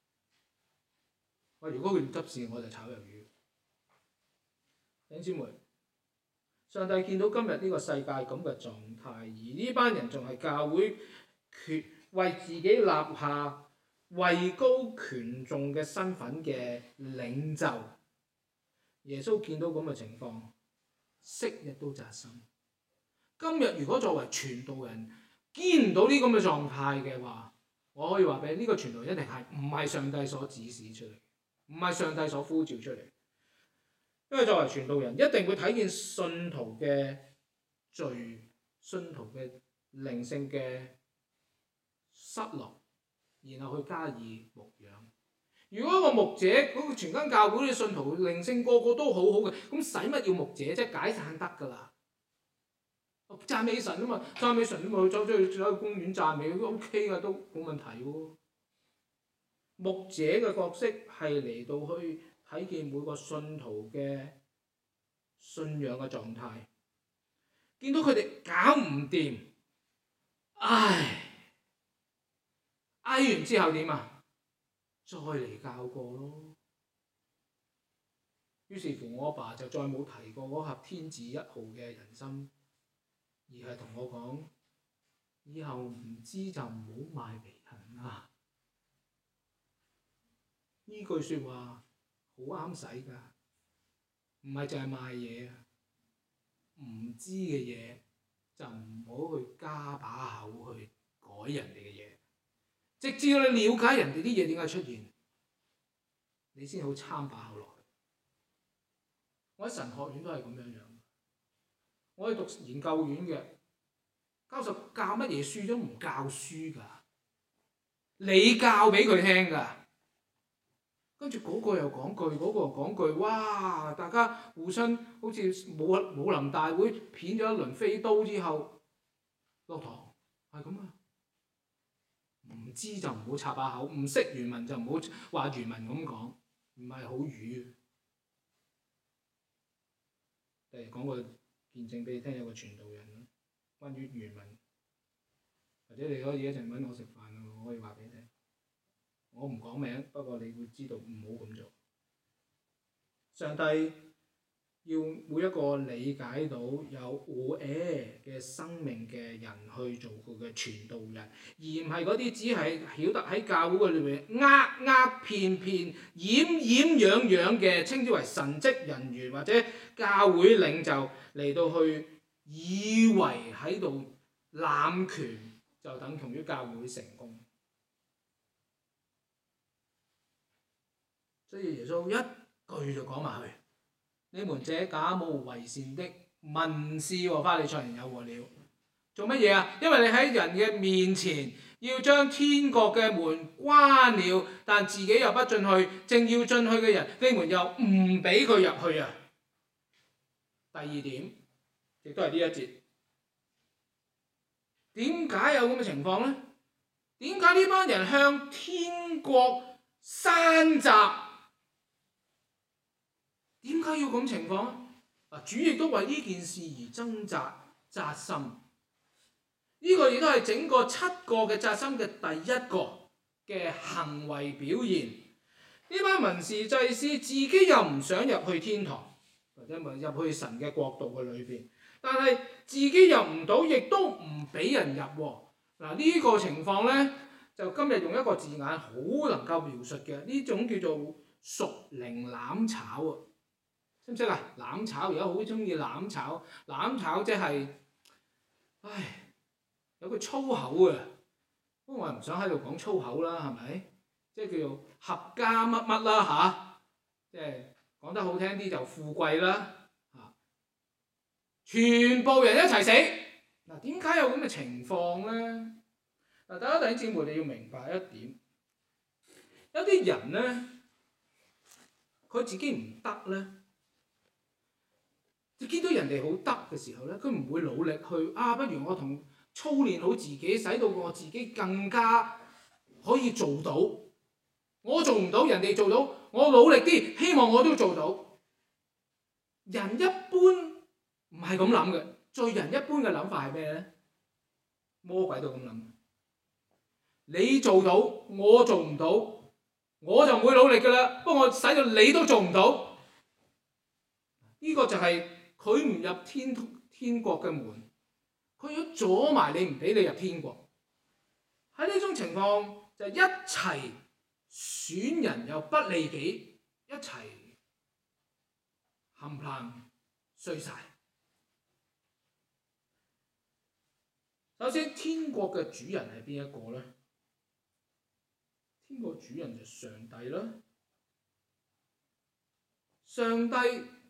喂，如果佢唔執事，我就炒魷魚。弟兄姊妹。上帝見到今日呢個世界咁嘅狀態，而呢班人仲係教會決為自己立下位高權重嘅身份嘅領袖。耶穌見到咁嘅情況，昔日都扎心。今日如果作為傳道人見唔到呢咁嘅狀態嘅話，我可以話俾你，呢個傳道人一定係唔係上帝所指示出嚟，唔係上帝所呼召出嚟。因為作為傳道人，一定會睇見信徒嘅罪、信徒嘅靈性嘅失落，然後去加以牧養。如果個牧者嗰、嗰個全間教會嘅信徒靈性個個都好好嘅，咁使乜要牧者啫？解散得㗎啦！讚美神啊嘛，讚美神啊嘛，走出去走去公園讚美都 OK 㗎，都冇問題喎。牧者嘅角色係嚟到去睇見每個信徒嘅信仰嘅狀態，見到佢哋搞唔掂，唉，唉完之後點啊？再嚟教過咯。於是乎，我阿爸就再冇提過嗰盒天字一號嘅人參，而係同我講：以後唔知就唔好賣俾人啦。呢句説話好啱使㗎，唔係淨係賣嘢啊！唔知嘅嘢就唔好去加把口去改人哋嘅嘢，直至到你了解人哋啲嘢點解出現，你先好參把口落去。 我喺神學院都係咁樣樣。我係讀研究院嘅，教授教乜嘢書都唔教書㗎，你教俾佢聽㗎。跟住嗰個又講句，嗰、嗰個又講句，哇！大家互相好似武武林大會片咗一輪飛刀之後落堂，係咁啊！唔知就唔好插把口，唔識原文就唔好話原文咁講，唔係好語。誒，講個見證俾你聽，有個傳道人關於原文，或者你可以一陣揾我食飯啊，我可以話俾你聽。我唔講名，不過你會知道唔好咁做。上帝要每一個理解到有我誒嘅生命嘅人去做佢嘅傳道人，而唔係嗰啲只係曉得喺教會裏邊呃呃騙騙、掩掩養養嘅，稱之為神職人員或者教會領袖嚟到去以為喺度濫權，就等同於教會成功。所以耶穌一句就講埋去：你們這假冒為善的文士和法利賽人有禍了！做乜嘢啊？因為你喺人嘅面前要將天國嘅門關了，但自己又不進去，正要進去嘅人，你們又唔俾佢入去啊！第二點，亦都係呢一節，點解有咁嘅情況呢？點解呢班人向天國山寨？點解要咁情況啊？主亦都為呢件事而掙扎扎心。呢、這個亦都係整個七個嘅扎心嘅第一個嘅行為表現。呢班文士祭司自己又唔想入去天堂，或者咪入去神嘅國度嘅裏邊，但係自己入唔到，亦都唔俾人入喎。嗱，呢個情況呢，就今日用一個字眼好能夠描述嘅，呢種叫做屬靈攬炒啊！識唔識啊？攬炒而家好中意攬炒，攬炒即係，唉，有句粗口啊，不過我係唔想喺度講粗口啦，係咪？即係叫做合家乜乜啦嚇，即係講得好聽啲就富貴啦嚇，全部人一齊死。嗱，點解有咁嘅情況咧？嗱，大家弟兄姊妹，你要明白一點，有啲人咧，佢自己唔得咧。你見到人哋好得嘅時候咧，佢唔會努力去啊，不如我同操練好自己，使到我自己更加可以做到。我做唔到，人哋做到，我努力啲，希望我都做到。人一般唔係咁諗嘅，最人一般嘅諗法係咩咧？魔鬼都咁諗。你做到，我做唔到，我就唔會努力㗎啦。不過我使到你都做唔到，呢個就係佢唔入天天國嘅門，佢要阻埋你，唔俾你入天國。喺呢種情況就一齊損人又不利己，一齊冚唪唥衰晒。首先，天國嘅主人係邊一個咧？天國主人就上帝啦。上帝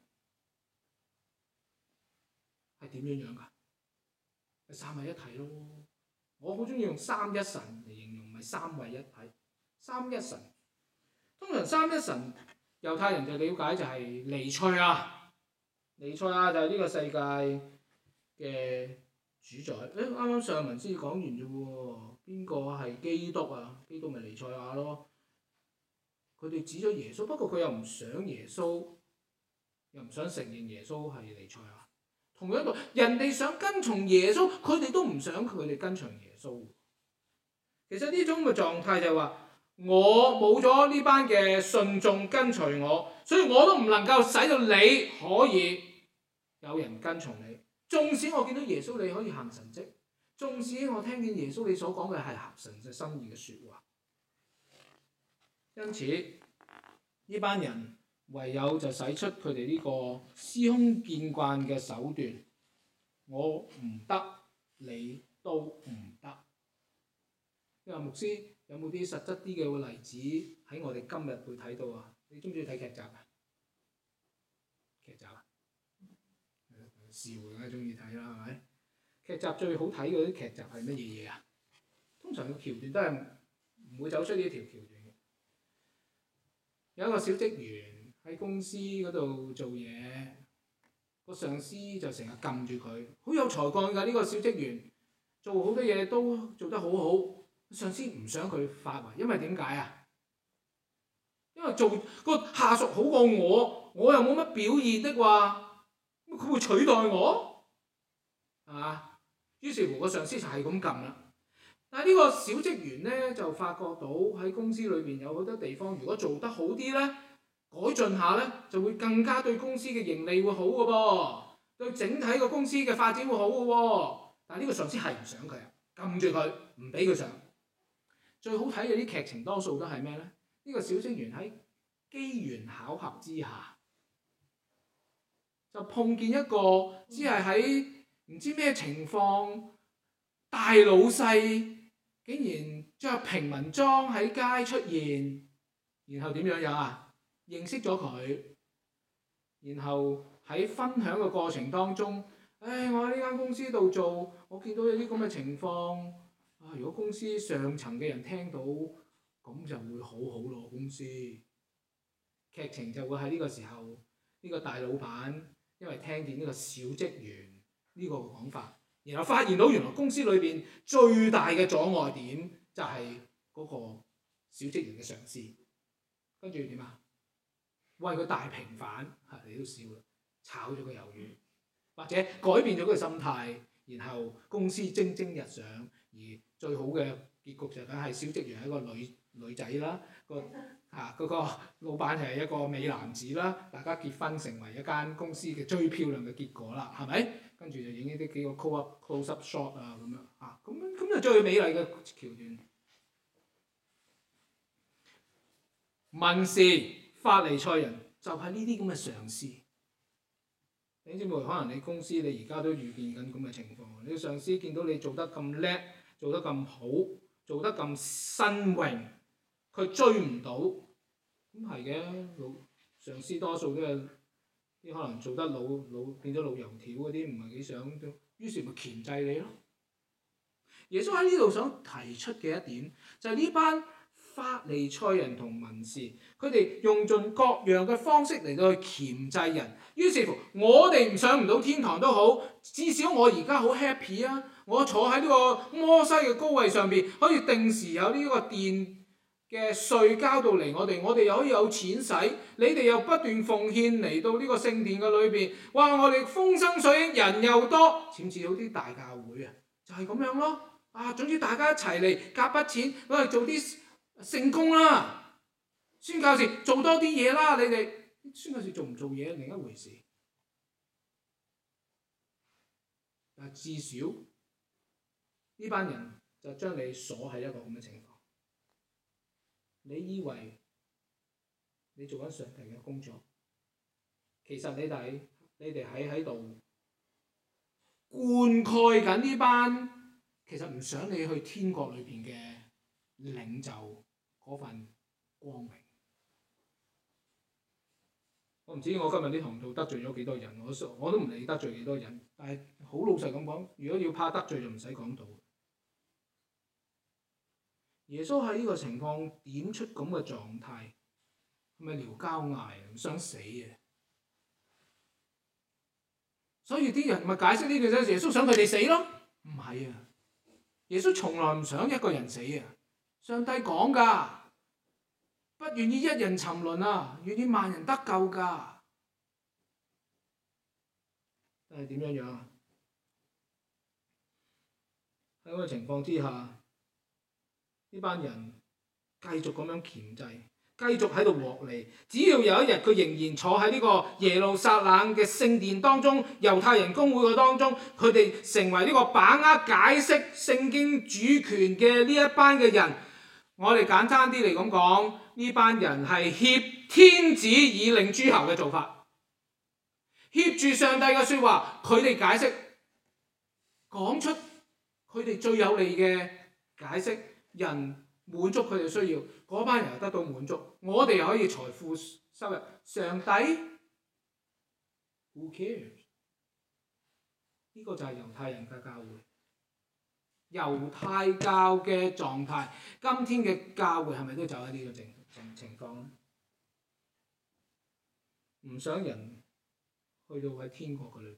係點樣樣㗎？係三位一體咯。我好中意用三一神嚟形容，唔係三位一體。三一神，通常三一神，猶太人就了解就係彌賽亞，彌賽亞就係呢個世界嘅主宰。誒，啱啱上文先講完啫喎，邊個係基督啊？基督咪彌賽亞咯。佢哋指咗耶穌，不過佢又唔想耶穌，又唔想承認耶穌係彌賽亞。同樣道理，人哋想跟從耶穌，佢哋都唔想佢哋跟從耶穌。其實呢種嘅狀態就係話，我冇咗呢班嘅信眾跟隨我，所以我都唔能夠使到你可以有人跟從你。縱使我見到耶穌你可以行神蹟，縱使我聽見耶穌你所講嘅係合神嘅心意嘅説話，因此呢班人唯有就使出佢哋呢個司空見慣嘅手段，我唔得，你都唔得。你話牧師有冇啲實質啲嘅例子喺我哋今日會睇到啊？你中唔中意睇劇集啊？ 劇集啊？笑梗係中意睇啦，係咪？劇集最好睇嗰啲劇集係乜嘢嘢啊？通常個橋段都係唔會走出呢一條橋段嘅。有一個小職員喺公司嗰度做嘢，個上司就成日撳住佢，好有才幹㗎呢個小職員，做好多嘢都做得好好。上司唔想佢發圍，因為點解啊？因為做個下屬好過我，我又冇乜表現的話，佢會取代我，係嘛？於是乎個上司就係咁撳啦。但係呢個小職員咧就發覺到喺公司裏邊有好多地方，如果做得好啲咧，改進下咧，就會更加對公司嘅盈利會好嘅噃，對整體個公司嘅發展會好嘅喎。但係呢個上司係唔想佢，撳住佢，唔俾佢上。最好睇嘅啲劇情多數都係咩咧？呢個小職員喺機緣巧合之下，就碰見一個只係喺唔知咩情況，大老細竟然着平民裝喺街出現，然後點樣樣啊？認識咗佢，然後喺分享嘅過程當中，唉，我喺呢間公司度做，我見到有啲咁嘅情況。啊！如果公司上層嘅人聽到，咁就會好好咯。公司劇情就會喺呢個時候，呢個大老闆因為聽見呢個小職員呢個講法，然後發現到原來公司裏邊最大嘅阻礙點就係嗰個小職員嘅上司，跟住點啊？為佢大平反，嚇你都笑啦，炒咗個魷魚，或者改變咗佢個心態，然後公司蒸蒸日上。而最好嘅結局就梗係小職員係一個女女仔啦，個嚇嗰個老闆就係一個美男子啦，大家結婚成為一間公司嘅最漂亮嘅結果啦，係咪？跟住就影呢啲幾個 close up close up shot 啊咁樣嚇，咁咁就最美麗嘅橋段。文士法利賽人就係呢啲咁嘅上司。弟兄姊妹，可能你公司你而家都遇見緊咁嘅情況，你上司見到你做得咁叻，做得咁好，做得咁新穎，佢追唔到，咁係嘅。老上司多數都係啲可能做得老老變咗老油條嗰啲，唔係幾想，於是咪鉗制你咯。耶穌喺呢度想提出嘅一點就係呢班法利賽人同文士，佢哋用盡各樣嘅方式嚟到去鉗制人。於是乎，我哋唔上唔到天堂都好，至少我而家好 happy 啊！我坐喺呢個摩西嘅高位上邊，可以定時有呢個殿嘅稅交到嚟我哋，我哋又可以有錢使，你哋又不斷奉獻嚟到呢個聖殿嘅裏邊，哇！我哋風生水起，人又多，似唔似好啲大教會啊？就係咁樣咯。啊，總之大家一齊嚟夾筆錢，攞嚟做啲聖工啦。宣教士做多啲嘢啦，你哋。宣教士做唔做嘢另一回事，但至少呢班人就將你鎖喺一個咁嘅情況。你以為你做緊上帝嘅工作，其實你哋你哋喺喺度灌溉緊呢班其實唔想你去天國裏邊嘅領袖嗰份光榮。我唔知我今日啲堂道得罪咗幾多人，我我都唔理得罪幾多人，但係好老實咁講，如果要怕得罪就唔使講道。耶穌喺呢個情況點出咁嘅狀態，係咪撩交嗌，唔想死啊？所以啲人咪解釋呢句啫，耶穌想佢哋死咯？唔係啊，耶穌從來唔想一個人死啊！上帝講㗎。不願意一人沉淪啊，願意萬人得救㗎。但係點樣樣啊？喺嗰個情況之下，呢班人繼續咁樣鉗制，繼續喺度獲利。只要有一日佢仍然坐喺呢個耶路撒冷嘅聖殿當中，猶太人公會嘅當中，佢哋成為呢個把握解釋聖經主權嘅呢一班嘅人。我哋簡單啲嚟咁講，呢班人係挾天子以令諸侯嘅做法，挾住上帝嘅説話，佢哋解釋，講出佢哋最有利嘅解釋，人滿足佢哋需要，嗰班人又得到滿足，我哋又可以財富收入。上帝 Who cares？ 呢個就係猶太人嘅教會，猶太教嘅狀態。今天嘅教會係咪都走喺呢個情情情況咧？唔想人去到喺天國嘅裏邊。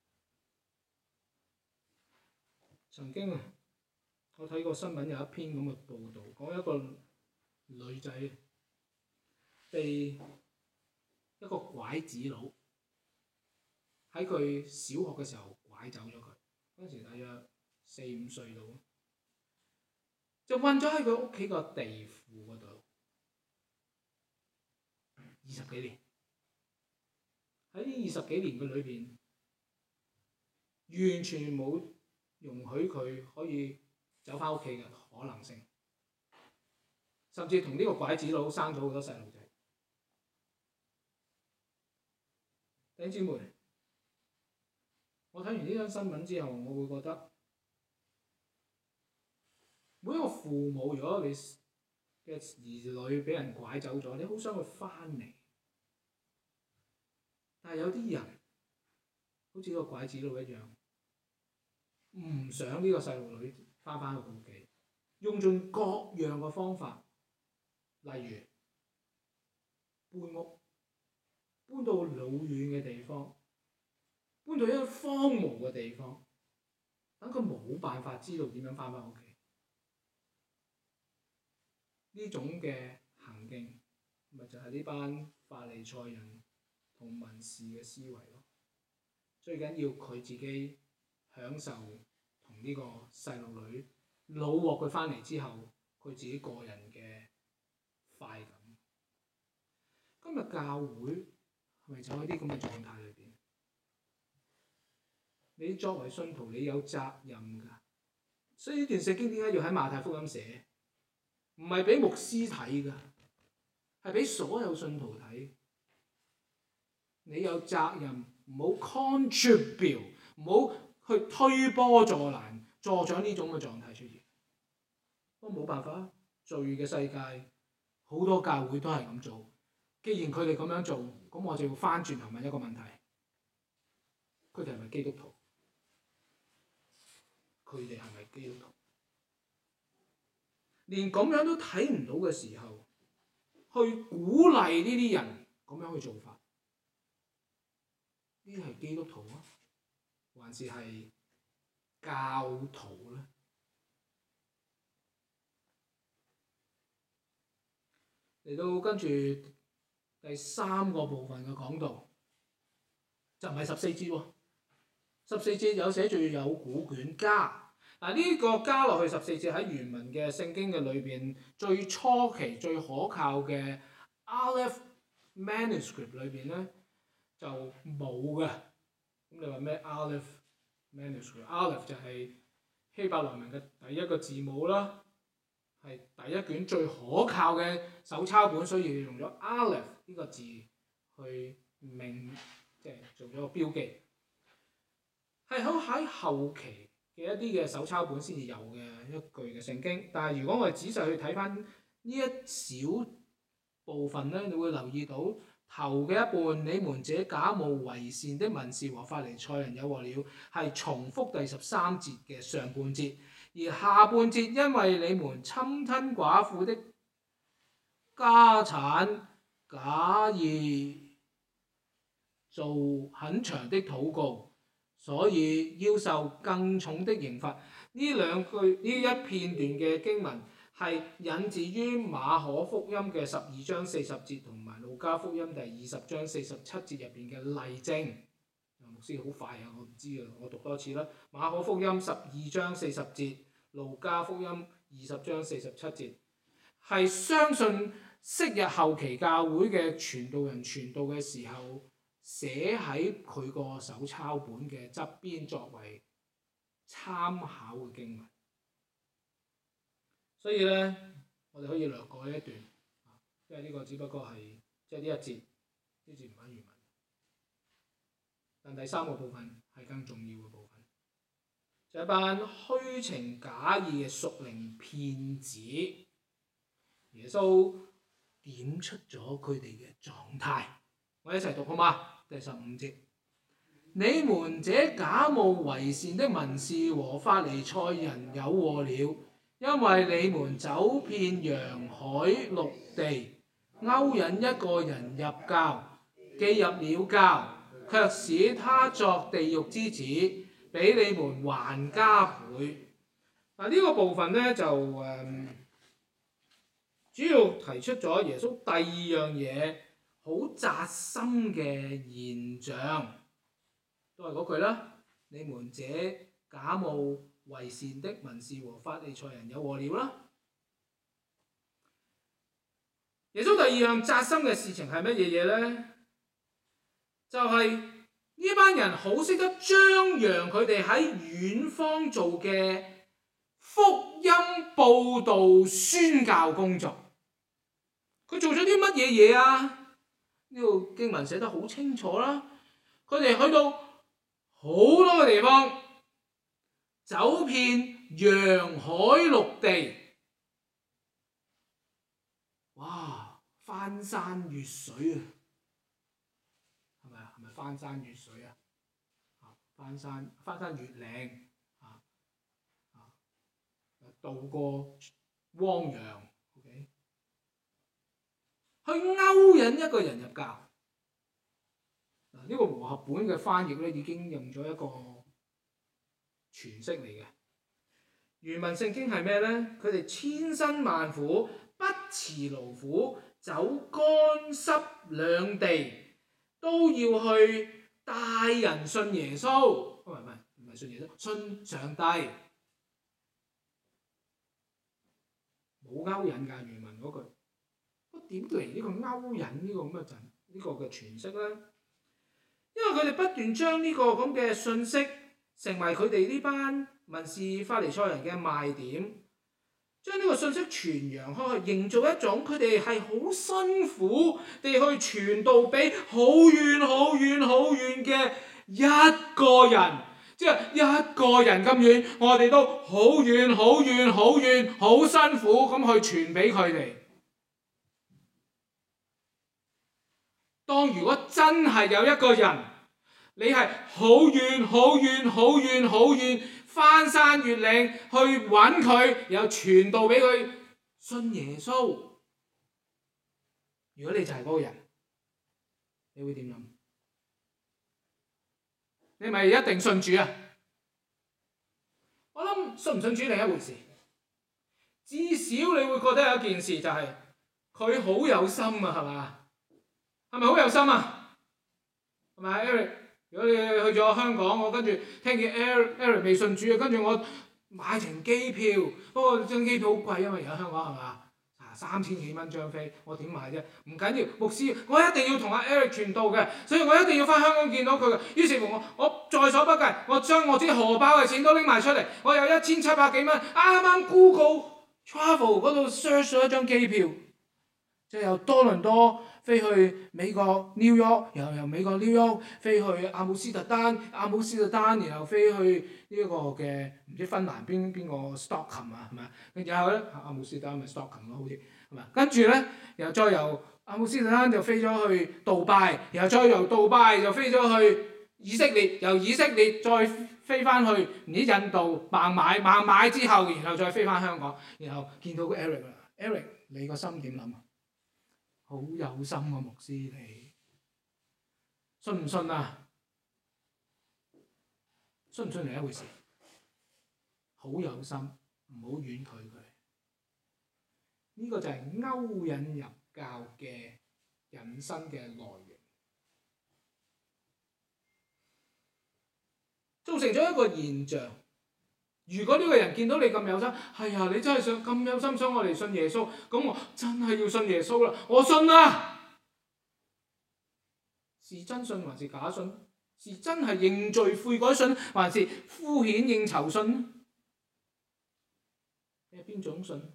曾經啊，我睇過新聞有一篇咁嘅報導，講一個女仔被一個拐子佬喺佢小學嘅時候拐走咗佢，嗰陣時大約四五歲度，就韞咗喺佢屋企個地庫嗰度二十幾年。喺呢二十幾年嘅裏邊，完全冇容許佢可以走翻屋企嘅可能性，甚至同呢個拐子佬生咗好多細路仔。弟兄姊妹，我睇完呢張新聞之後，我會覺得每一個父母，如果你嘅兒女俾人拐走咗，你好想佢翻嚟，但係有啲人好似個拐子佬一樣，唔想呢個細路女翻返去屋企，用盡各樣嘅方法，例如搬屋，搬到老遠嘅地方，搬到一個荒蕪嘅地方，等佢冇辦法知道點樣翻返屋企。呢種嘅行徑，咪就係呢班法利賽人同文士嘅思維咯。最緊要佢自己享受同呢個細路女擄獲佢翻嚟之後，佢自己個人嘅快感。今日教會係咪走喺啲咁嘅狀態裏邊？你作為信徒，你有責任㗎。所以呢段聖經點解要喺馬太福音寫？唔係俾牧師睇㗎，係俾所有信徒睇。你有責任，唔好 contribute， 唔好去推波助瀾，助長呢種嘅狀態出現。不過冇辦法，罪嘅世界好多教會都係咁做。既然佢哋咁樣做，咁我就要翻轉頭問一個問題：佢哋係咪基督徒？佢哋係咪基督徒？連咁樣都睇唔到嘅時候，去鼓勵呢啲人咁樣去做法，呢啲係基督徒啊，還是係教徒咧？嚟到跟住第三個部分嘅講道，就唔係十四節喎。十四節有寫住有古卷加。嗱，呢個加落去十四節喺原文嘅聖經嘅裏邊，最初期最可靠嘅 Aleph manuscript 裏邊咧就冇嘅。咁你話咩 Aleph manuscript？Aleph 就係希伯來文嘅第一個字母啦，係第一卷最可靠嘅手抄本，所以用咗 Aleph 呢個字去命，即係做咗個標記。係好喺後期嘅一啲嘅手抄本先至有嘅一句嘅聖經，但係如果我哋仔細去睇翻呢一小部分咧，你會留意到頭嘅一半，你們這假冒為善的文士和法利賽人有禍了，係重複第十三節嘅上半節，而下半節因為你們侵吞寡婦的家產，假意做很長的禱告，所以要受更重的刑罰。呢兩句呢一片段嘅經文係引自於馬可福音嘅十二章四十節同埋路加福音第二十章四十七節入邊嘅例證。牧師好快啊，我唔知啊，我讀多次啦。馬可福音十二章四十節，路加福音二十章四十七節，係相信昔日後期教會嘅傳道人傳道嘅時候，寫喺佢個手抄本嘅側邊作為參考嘅經文，所以咧我哋可以略過呢一段，因為呢個只不過係即係呢一節，呢節唔喺原文。但第三個部分係更重要嘅部分，就係一班虛情假意嘅屬靈騙子，耶穌點出咗佢哋嘅狀態。我哋一齊讀好嗎？第十五節， 你們這假冒為善的文士和法利賽人有禍了，因為你們走遍洋海陸地，勾引一個人入教，既入了教，卻使他作地獄之子，比你們還加倍。嗱，呢個部分呢，就誒、嗯、主要提出咗耶穌第二樣嘢好扎心嘅現象，都係嗰句啦。你們這假冒為善的文士和法利賽人有禍了啦。耶穌第二樣扎心嘅事情係乜嘢嘢呢？就係、是、呢班人好識得張揚佢哋喺遠方做嘅福音報導宣教工作。佢做咗啲乜嘢嘢啊？呢度經文寫得好清楚啦。佢哋去到好多個地方，走遍洋海陸地，哇！翻山越水啊，係咪啊？係咪翻山越水啊？翻山翻山越嶺啊啊！渡過汪洋 ，OK， 去勾引一個人入教。嗱，呢個和合本嘅翻譯咧已經用咗一個詮釋嚟嘅。原文聖經係咩咧？佢哋千辛萬苦，不辭勞苦，走乾濕兩地，都要去帶人信耶穌。唔係唔係唔係信耶穌，信上帝。冇勾引㗎，原文嗰句。咁點嚟呢個勾引呢個咁嘅陣呢個嘅詮釋咧？因為佢哋不斷將呢個咁嘅信息成為佢哋呢班文士法利賽人嘅賣點，將呢個信息傳揚開去，營造一種佢哋係好辛苦地去傳道俾好遠好遠好遠嘅一個人，即係一個人咁遠，我哋都好遠好遠好遠好辛苦咁去傳俾佢哋。當如果真係有一個人，你係好遠好遠好遠好遠翻山越嶺去揾佢，然後傳道俾佢信耶穌，如果你就係嗰個人，你會點諗？你咪一定信主啊？我諗信唔信主另一回事，至少你會覺得有一件事就係佢好有心啊，係嘛？係咪好有心啊？係咪 Eric？ 如果你去咗香港，我跟住聽見 Eric Eric 未信主啊，跟住我買程機票，不過張機票好貴，因為而家香港係嘛？啊三千幾蚊張飛，我點買啫？唔緊要，牧師，我一定要同阿 Eric 傳道嘅，所以我一定要翻香港見到佢嘅。於是乎我我在所不計，我將我啲荷包嘅錢都拎埋出嚟，我有一千七百幾蚊，啱啱 Google Travel 嗰度 search 咗一張機票，即係由多倫多飛去美國 New York， 然後由美國 New York 飛去阿姆斯特丹，阿姆斯特丹然後飛去呢一個嘅唔知芬蘭邊邊個 Stockholm 啊，係咪？然後咧阿姆斯特丹咪 Stockholm 咯，好似係咪？跟住咧又再由阿姆斯特丹就飛咗去杜拜，然後再由杜拜就飛咗去以色列，由以色列再飛翻去唔知印度孟買，孟買之後然後再飛翻香港，然後見到個 Eric 啦 ，Eric 你個心點諗啊？好有心啊，牧師你信唔信啊？信唔信係一回事，好有心，唔好婉拒佢。呢、這個就係勾引入教嘅引申嘅內容，造成咗一個現象。如果呢個人見到你咁有心，係啊，你真係想咁有心想我嚟信耶穌，咁我真係要信耶穌啦，我信啦！是真信還是假信？是真係認罪悔改信，還是敷衍應酬信？你係邊種信？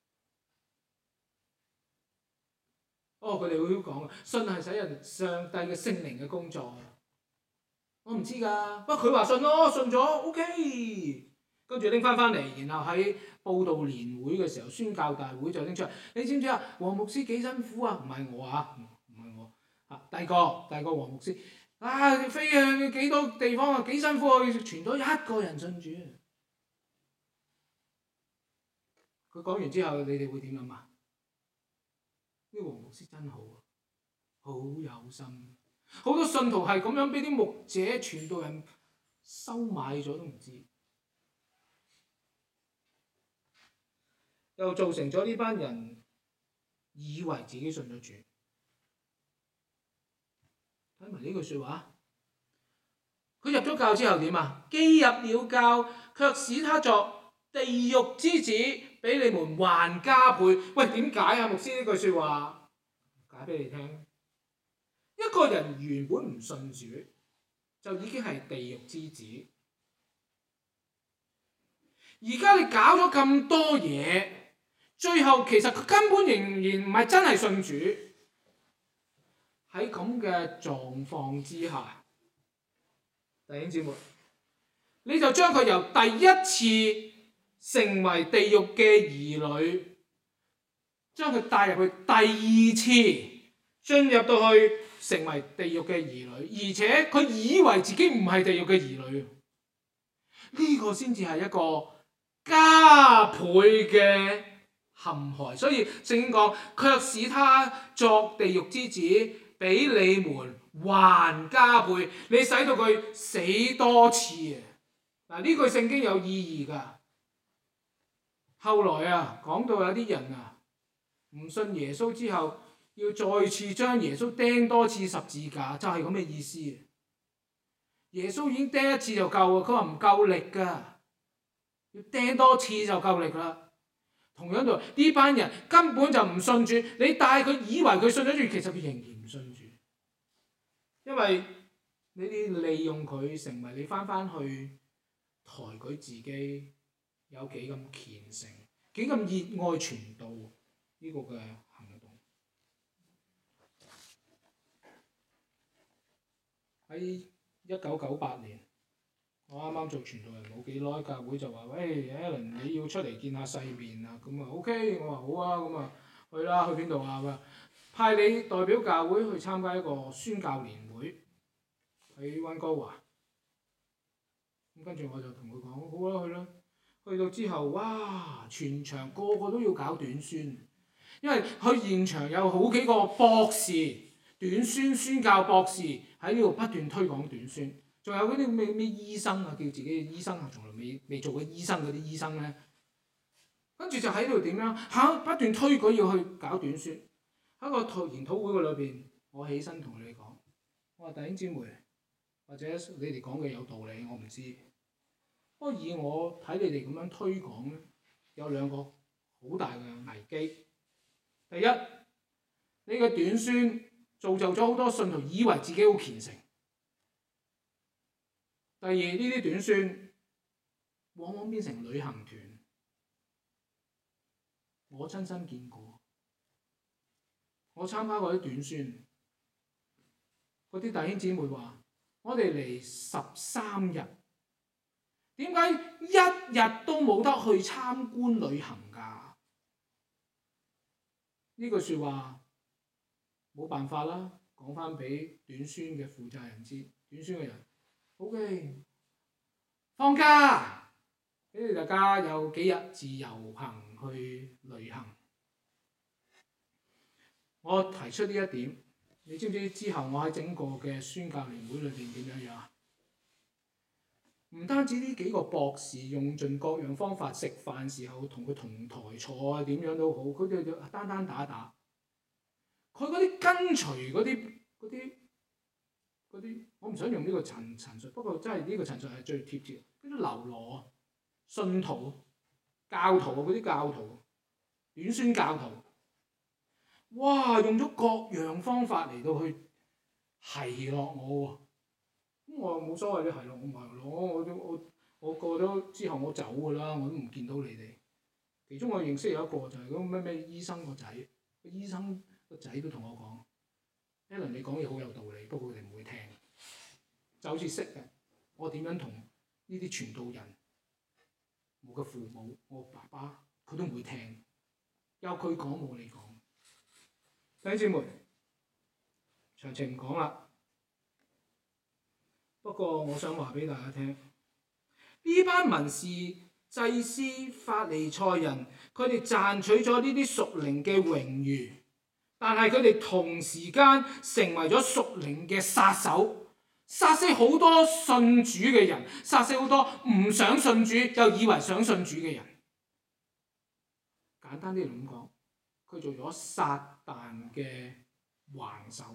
哦，佢哋會講信係使人上帝嘅聖靈嘅工作。我唔知㗎，不過佢話信咯，信咗 OK。跟住拎翻翻嚟，然後喺報道年會嘅時候，宣教大會就拎出嚟。你知唔知啊？黃牧師幾辛苦啊？唔係我啊，唔係我啊，第二個第二個黃牧師啊，飛去幾多地方啊，幾辛苦啊，傳到一個人信主。佢講完之後，你哋會點諗啊？呢個黃牧師真好啊，好有心。好多信徒係咁樣俾啲牧者傳道人收買咗都唔知，又造成咗呢班人以為自己信咗主。睇埋呢句説話，佢入咗教之後點啊？既入了教，卻使他作地獄之子，比你們還加倍。喂，點解啊？牧師呢句説話解俾你聽。一個人原本唔信主，就已經係地獄之子。而家你搞咗咁多嘢，最後其實佢根本仍然唔係真係信主。喺咁嘅狀況之下，弟兄姊妹，你就將佢由第一次成為地獄嘅兒女，將佢帶入去第二次進入到去成為地獄嘅兒女，而且佢以為自己唔係地獄嘅兒女，呢個先至係一個加倍嘅陷害。所以聖經講，卻使他作地獄之子，比你們還加倍。你使到佢死多次啊！嗱，呢句聖經有意義㗎。後來啊，講到有啲人啊，唔信耶穌之後，要再次將耶穌釘多次十字架，就係咁嘅意思。耶穌已經釘一次就夠啊，佢話唔夠力㗎，要釘多次就夠力啦。同樣道理，呢班人根本就唔信主，你帶佢以為佢信咗主，其實佢仍然唔信主，因為你哋利用佢成為你翻返去抬舉自己，有幾咁虔誠，幾咁熱愛傳道呢個嘅行動。喺一九九八年，我啱啱做傳道人冇幾耐，教會就話：喂 Alan 你要出嚟見下世面啊！咁啊 OK，我話好啊，咁啊去啦，去邊度啊？佢派你代表教會去參加一個宣教年會喺溫哥華。咁跟住我就同佢講：好啦，去啦！去到之後，哇！全場個個都要搞短宣，因為去現場有好幾個博士、短宣宣教博士喺呢度不斷推廣短宣，仲有嗰啲咩咩醫生啊，叫自己嘅醫生啊，從來未未做過醫生嗰啲醫生咧，跟住就喺度點樣嚇不斷推廣要去搞短宣。喺個研討會嘅裏邊，我起身同你哋講：我話弟兄姊妹，或者你哋講嘅有道理，我唔知。不過以我睇你哋咁樣推廣咧，有兩個好大嘅危機。第一，你嘅短宣造就咗好多信徒以為自己好虔誠。第二，呢啲短宣往往變成旅行團。我親身見過，我參加過啲短宣，嗰啲弟兄姊妹話：我哋嚟十三日。點解一日都冇得去參觀旅行㗎？呢句説話冇辦法啦，講翻俾短宣嘅負責人知。短宣嘅人 ，OK， 放假，俾你大家有幾日自由行去旅行。我提出呢一點，你知唔知之後我喺整個嘅宣教年會裏邊點樣樣啊？唔單止呢幾個博士用盡各樣方法，食飯時候同佢同台坐啊，點樣都好，佢哋就單單打打。佢嗰啲跟隨嗰啲嗰啲嗰啲，我唔想用呢個陳陳述，不過真係呢個陳述係最貼切。嗰啲流羅、信徒、教徒嗰啲教徒、短宣教徒，哇！用咗各樣方法嚟到去奚落我喎。咁我冇所謂，你係咯，我唔係咯，我都我我過咗之後我走㗎啦，我都唔見到你哋。其中我認識有一個就係嗰個咩咩醫生個仔，個醫生個仔都同我講，Alan你講嘢好有道理，不過佢哋唔會聽。就好似識嘅，我點樣同呢啲傳道人，我嘅父母、我爸爸，佢都唔會聽，有佢講冇你講。弟兄姊妹，詳情唔講啦。 不過我想話俾大家聽，呢班文士、祭司、法利賽人，佢哋賺取咗呢啲屬靈嘅榮譽，但係佢哋同時間成為咗屬靈嘅殺手，殺死好多信主嘅人，殺死好多唔想信主又以為想信主嘅人。簡單啲嚟咁講，佢做咗撒旦嘅橫手。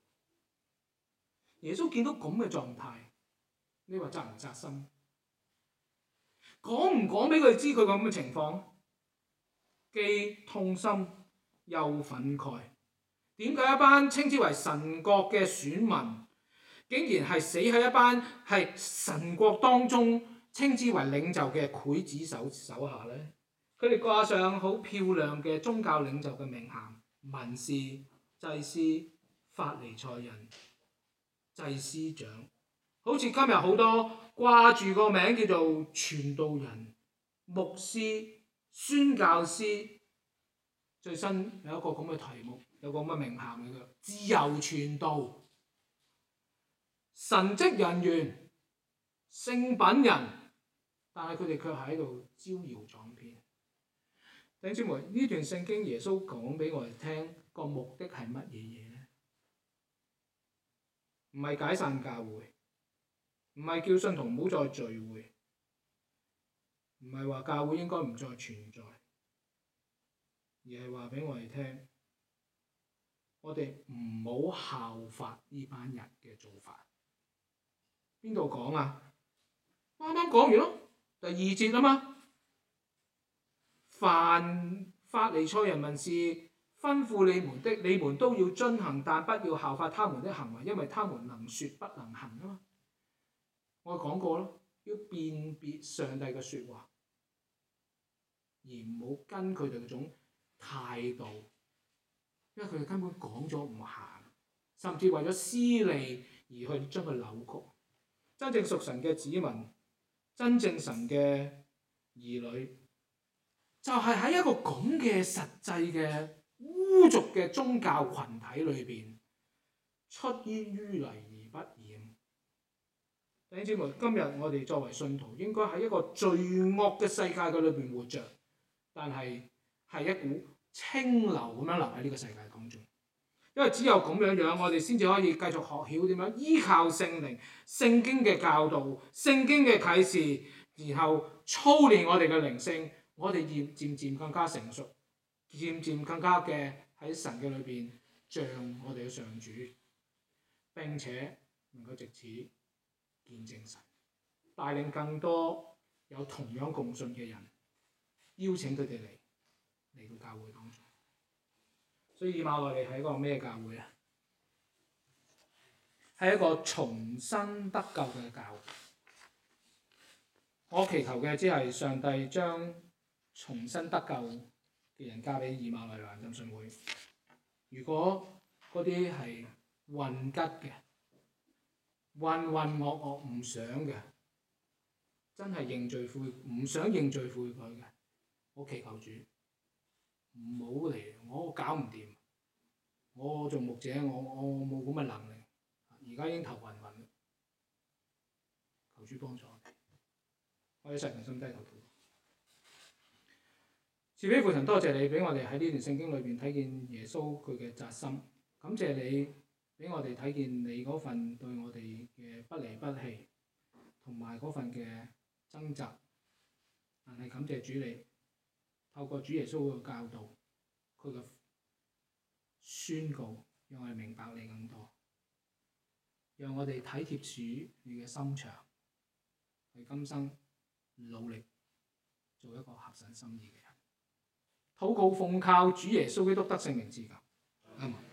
耶穌見到咁嘅狀態，你話扎唔扎心？講唔講俾佢知佢咁嘅情況？既痛心又憤慨。點解一班稱之為神國嘅選民，竟然係死喺一班係神國當中稱之為領袖嘅劊子手手下呢？佢哋掛上好漂亮嘅宗教領袖嘅名銜，文士、祭司、法利賽人、祭司長，好似今日好多掛住個名叫做傳道人、牧師、宣教師。最新有一個咁嘅題目，有個咁嘅名銜嘅，自由傳道、神職人員、聖品人，但係佢哋卻喺度招搖撞騙。弟兄姊妹，呢段聖經耶穌講俾我哋聽個目的係乜嘢嘢呢？唔係解散教會，唔係叫信徒唔好再聚會，唔係話教會應該唔再存在，而係話俾我哋聽，我哋唔好效法呢班人嘅做法。邊度講啊？啱啱講完咯，第二節啊嘛。凡法利賽人文士吩咐你們的，你們都要遵行，但不要效法他們的行為，因為他們能說不能行啊嘛。我講過咯，要辨別上帝嘅説話，而唔好跟佢哋嗰種態度，因為佢哋根本講咗唔行，甚至為咗私利而去將佢扭曲。真正屬神嘅子民，真正神嘅兒女，就係喺一個咁嘅實際嘅污濁嘅宗教群體裏邊，出於淤泥而不染。弟兄姊妹，今日我哋作為信徒，應該喺一個罪惡嘅世界嘅裏邊活着，但係係一股清流咁樣流喺呢個世界當中。因為只有咁樣樣，我哋先至可以繼續學曉點樣依靠聖靈、聖經嘅教導、聖經嘅啟示，然後操練我哋嘅靈性。我哋漸漸漸更加成熟，漸漸更加嘅喺神嘅裏邊像我哋嘅上主，並且能夠藉此見證神，帶領更多有同樣共信嘅人，邀請佢哋嚟嚟到教會當中。所以以馬內利係一個咩教會啊？係一個重新得救嘅教會。我祈求嘅只係上帝將重新得救嘅人交俾以馬內利華人浸信會。如果嗰啲係混吉嘅、混混噩噩唔想嘅，真係認罪悔唔想認罪悔改嘅，我祈求主唔好嚟，我搞唔掂，我做牧者，我我冇咁嘅能力，而家已經頭暈暈，求主幫助我哋，我哋一齊同心低頭禱告。慈悲父神，多謝你俾我哋喺呢段聖經裏邊睇見耶穌佢嘅扎心，感謝你俾我哋睇見你嗰份對我哋嘅不離不棄，同埋嗰份嘅掙扎。但係感謝主你透過主耶穌嘅教導，佢嘅宣告，讓我哋明白你更多，讓我哋體貼主你嘅心腸，去今生努力做一個合神心意嘅人。禱告奉靠主耶穌基督得勝名字㗎，阿門。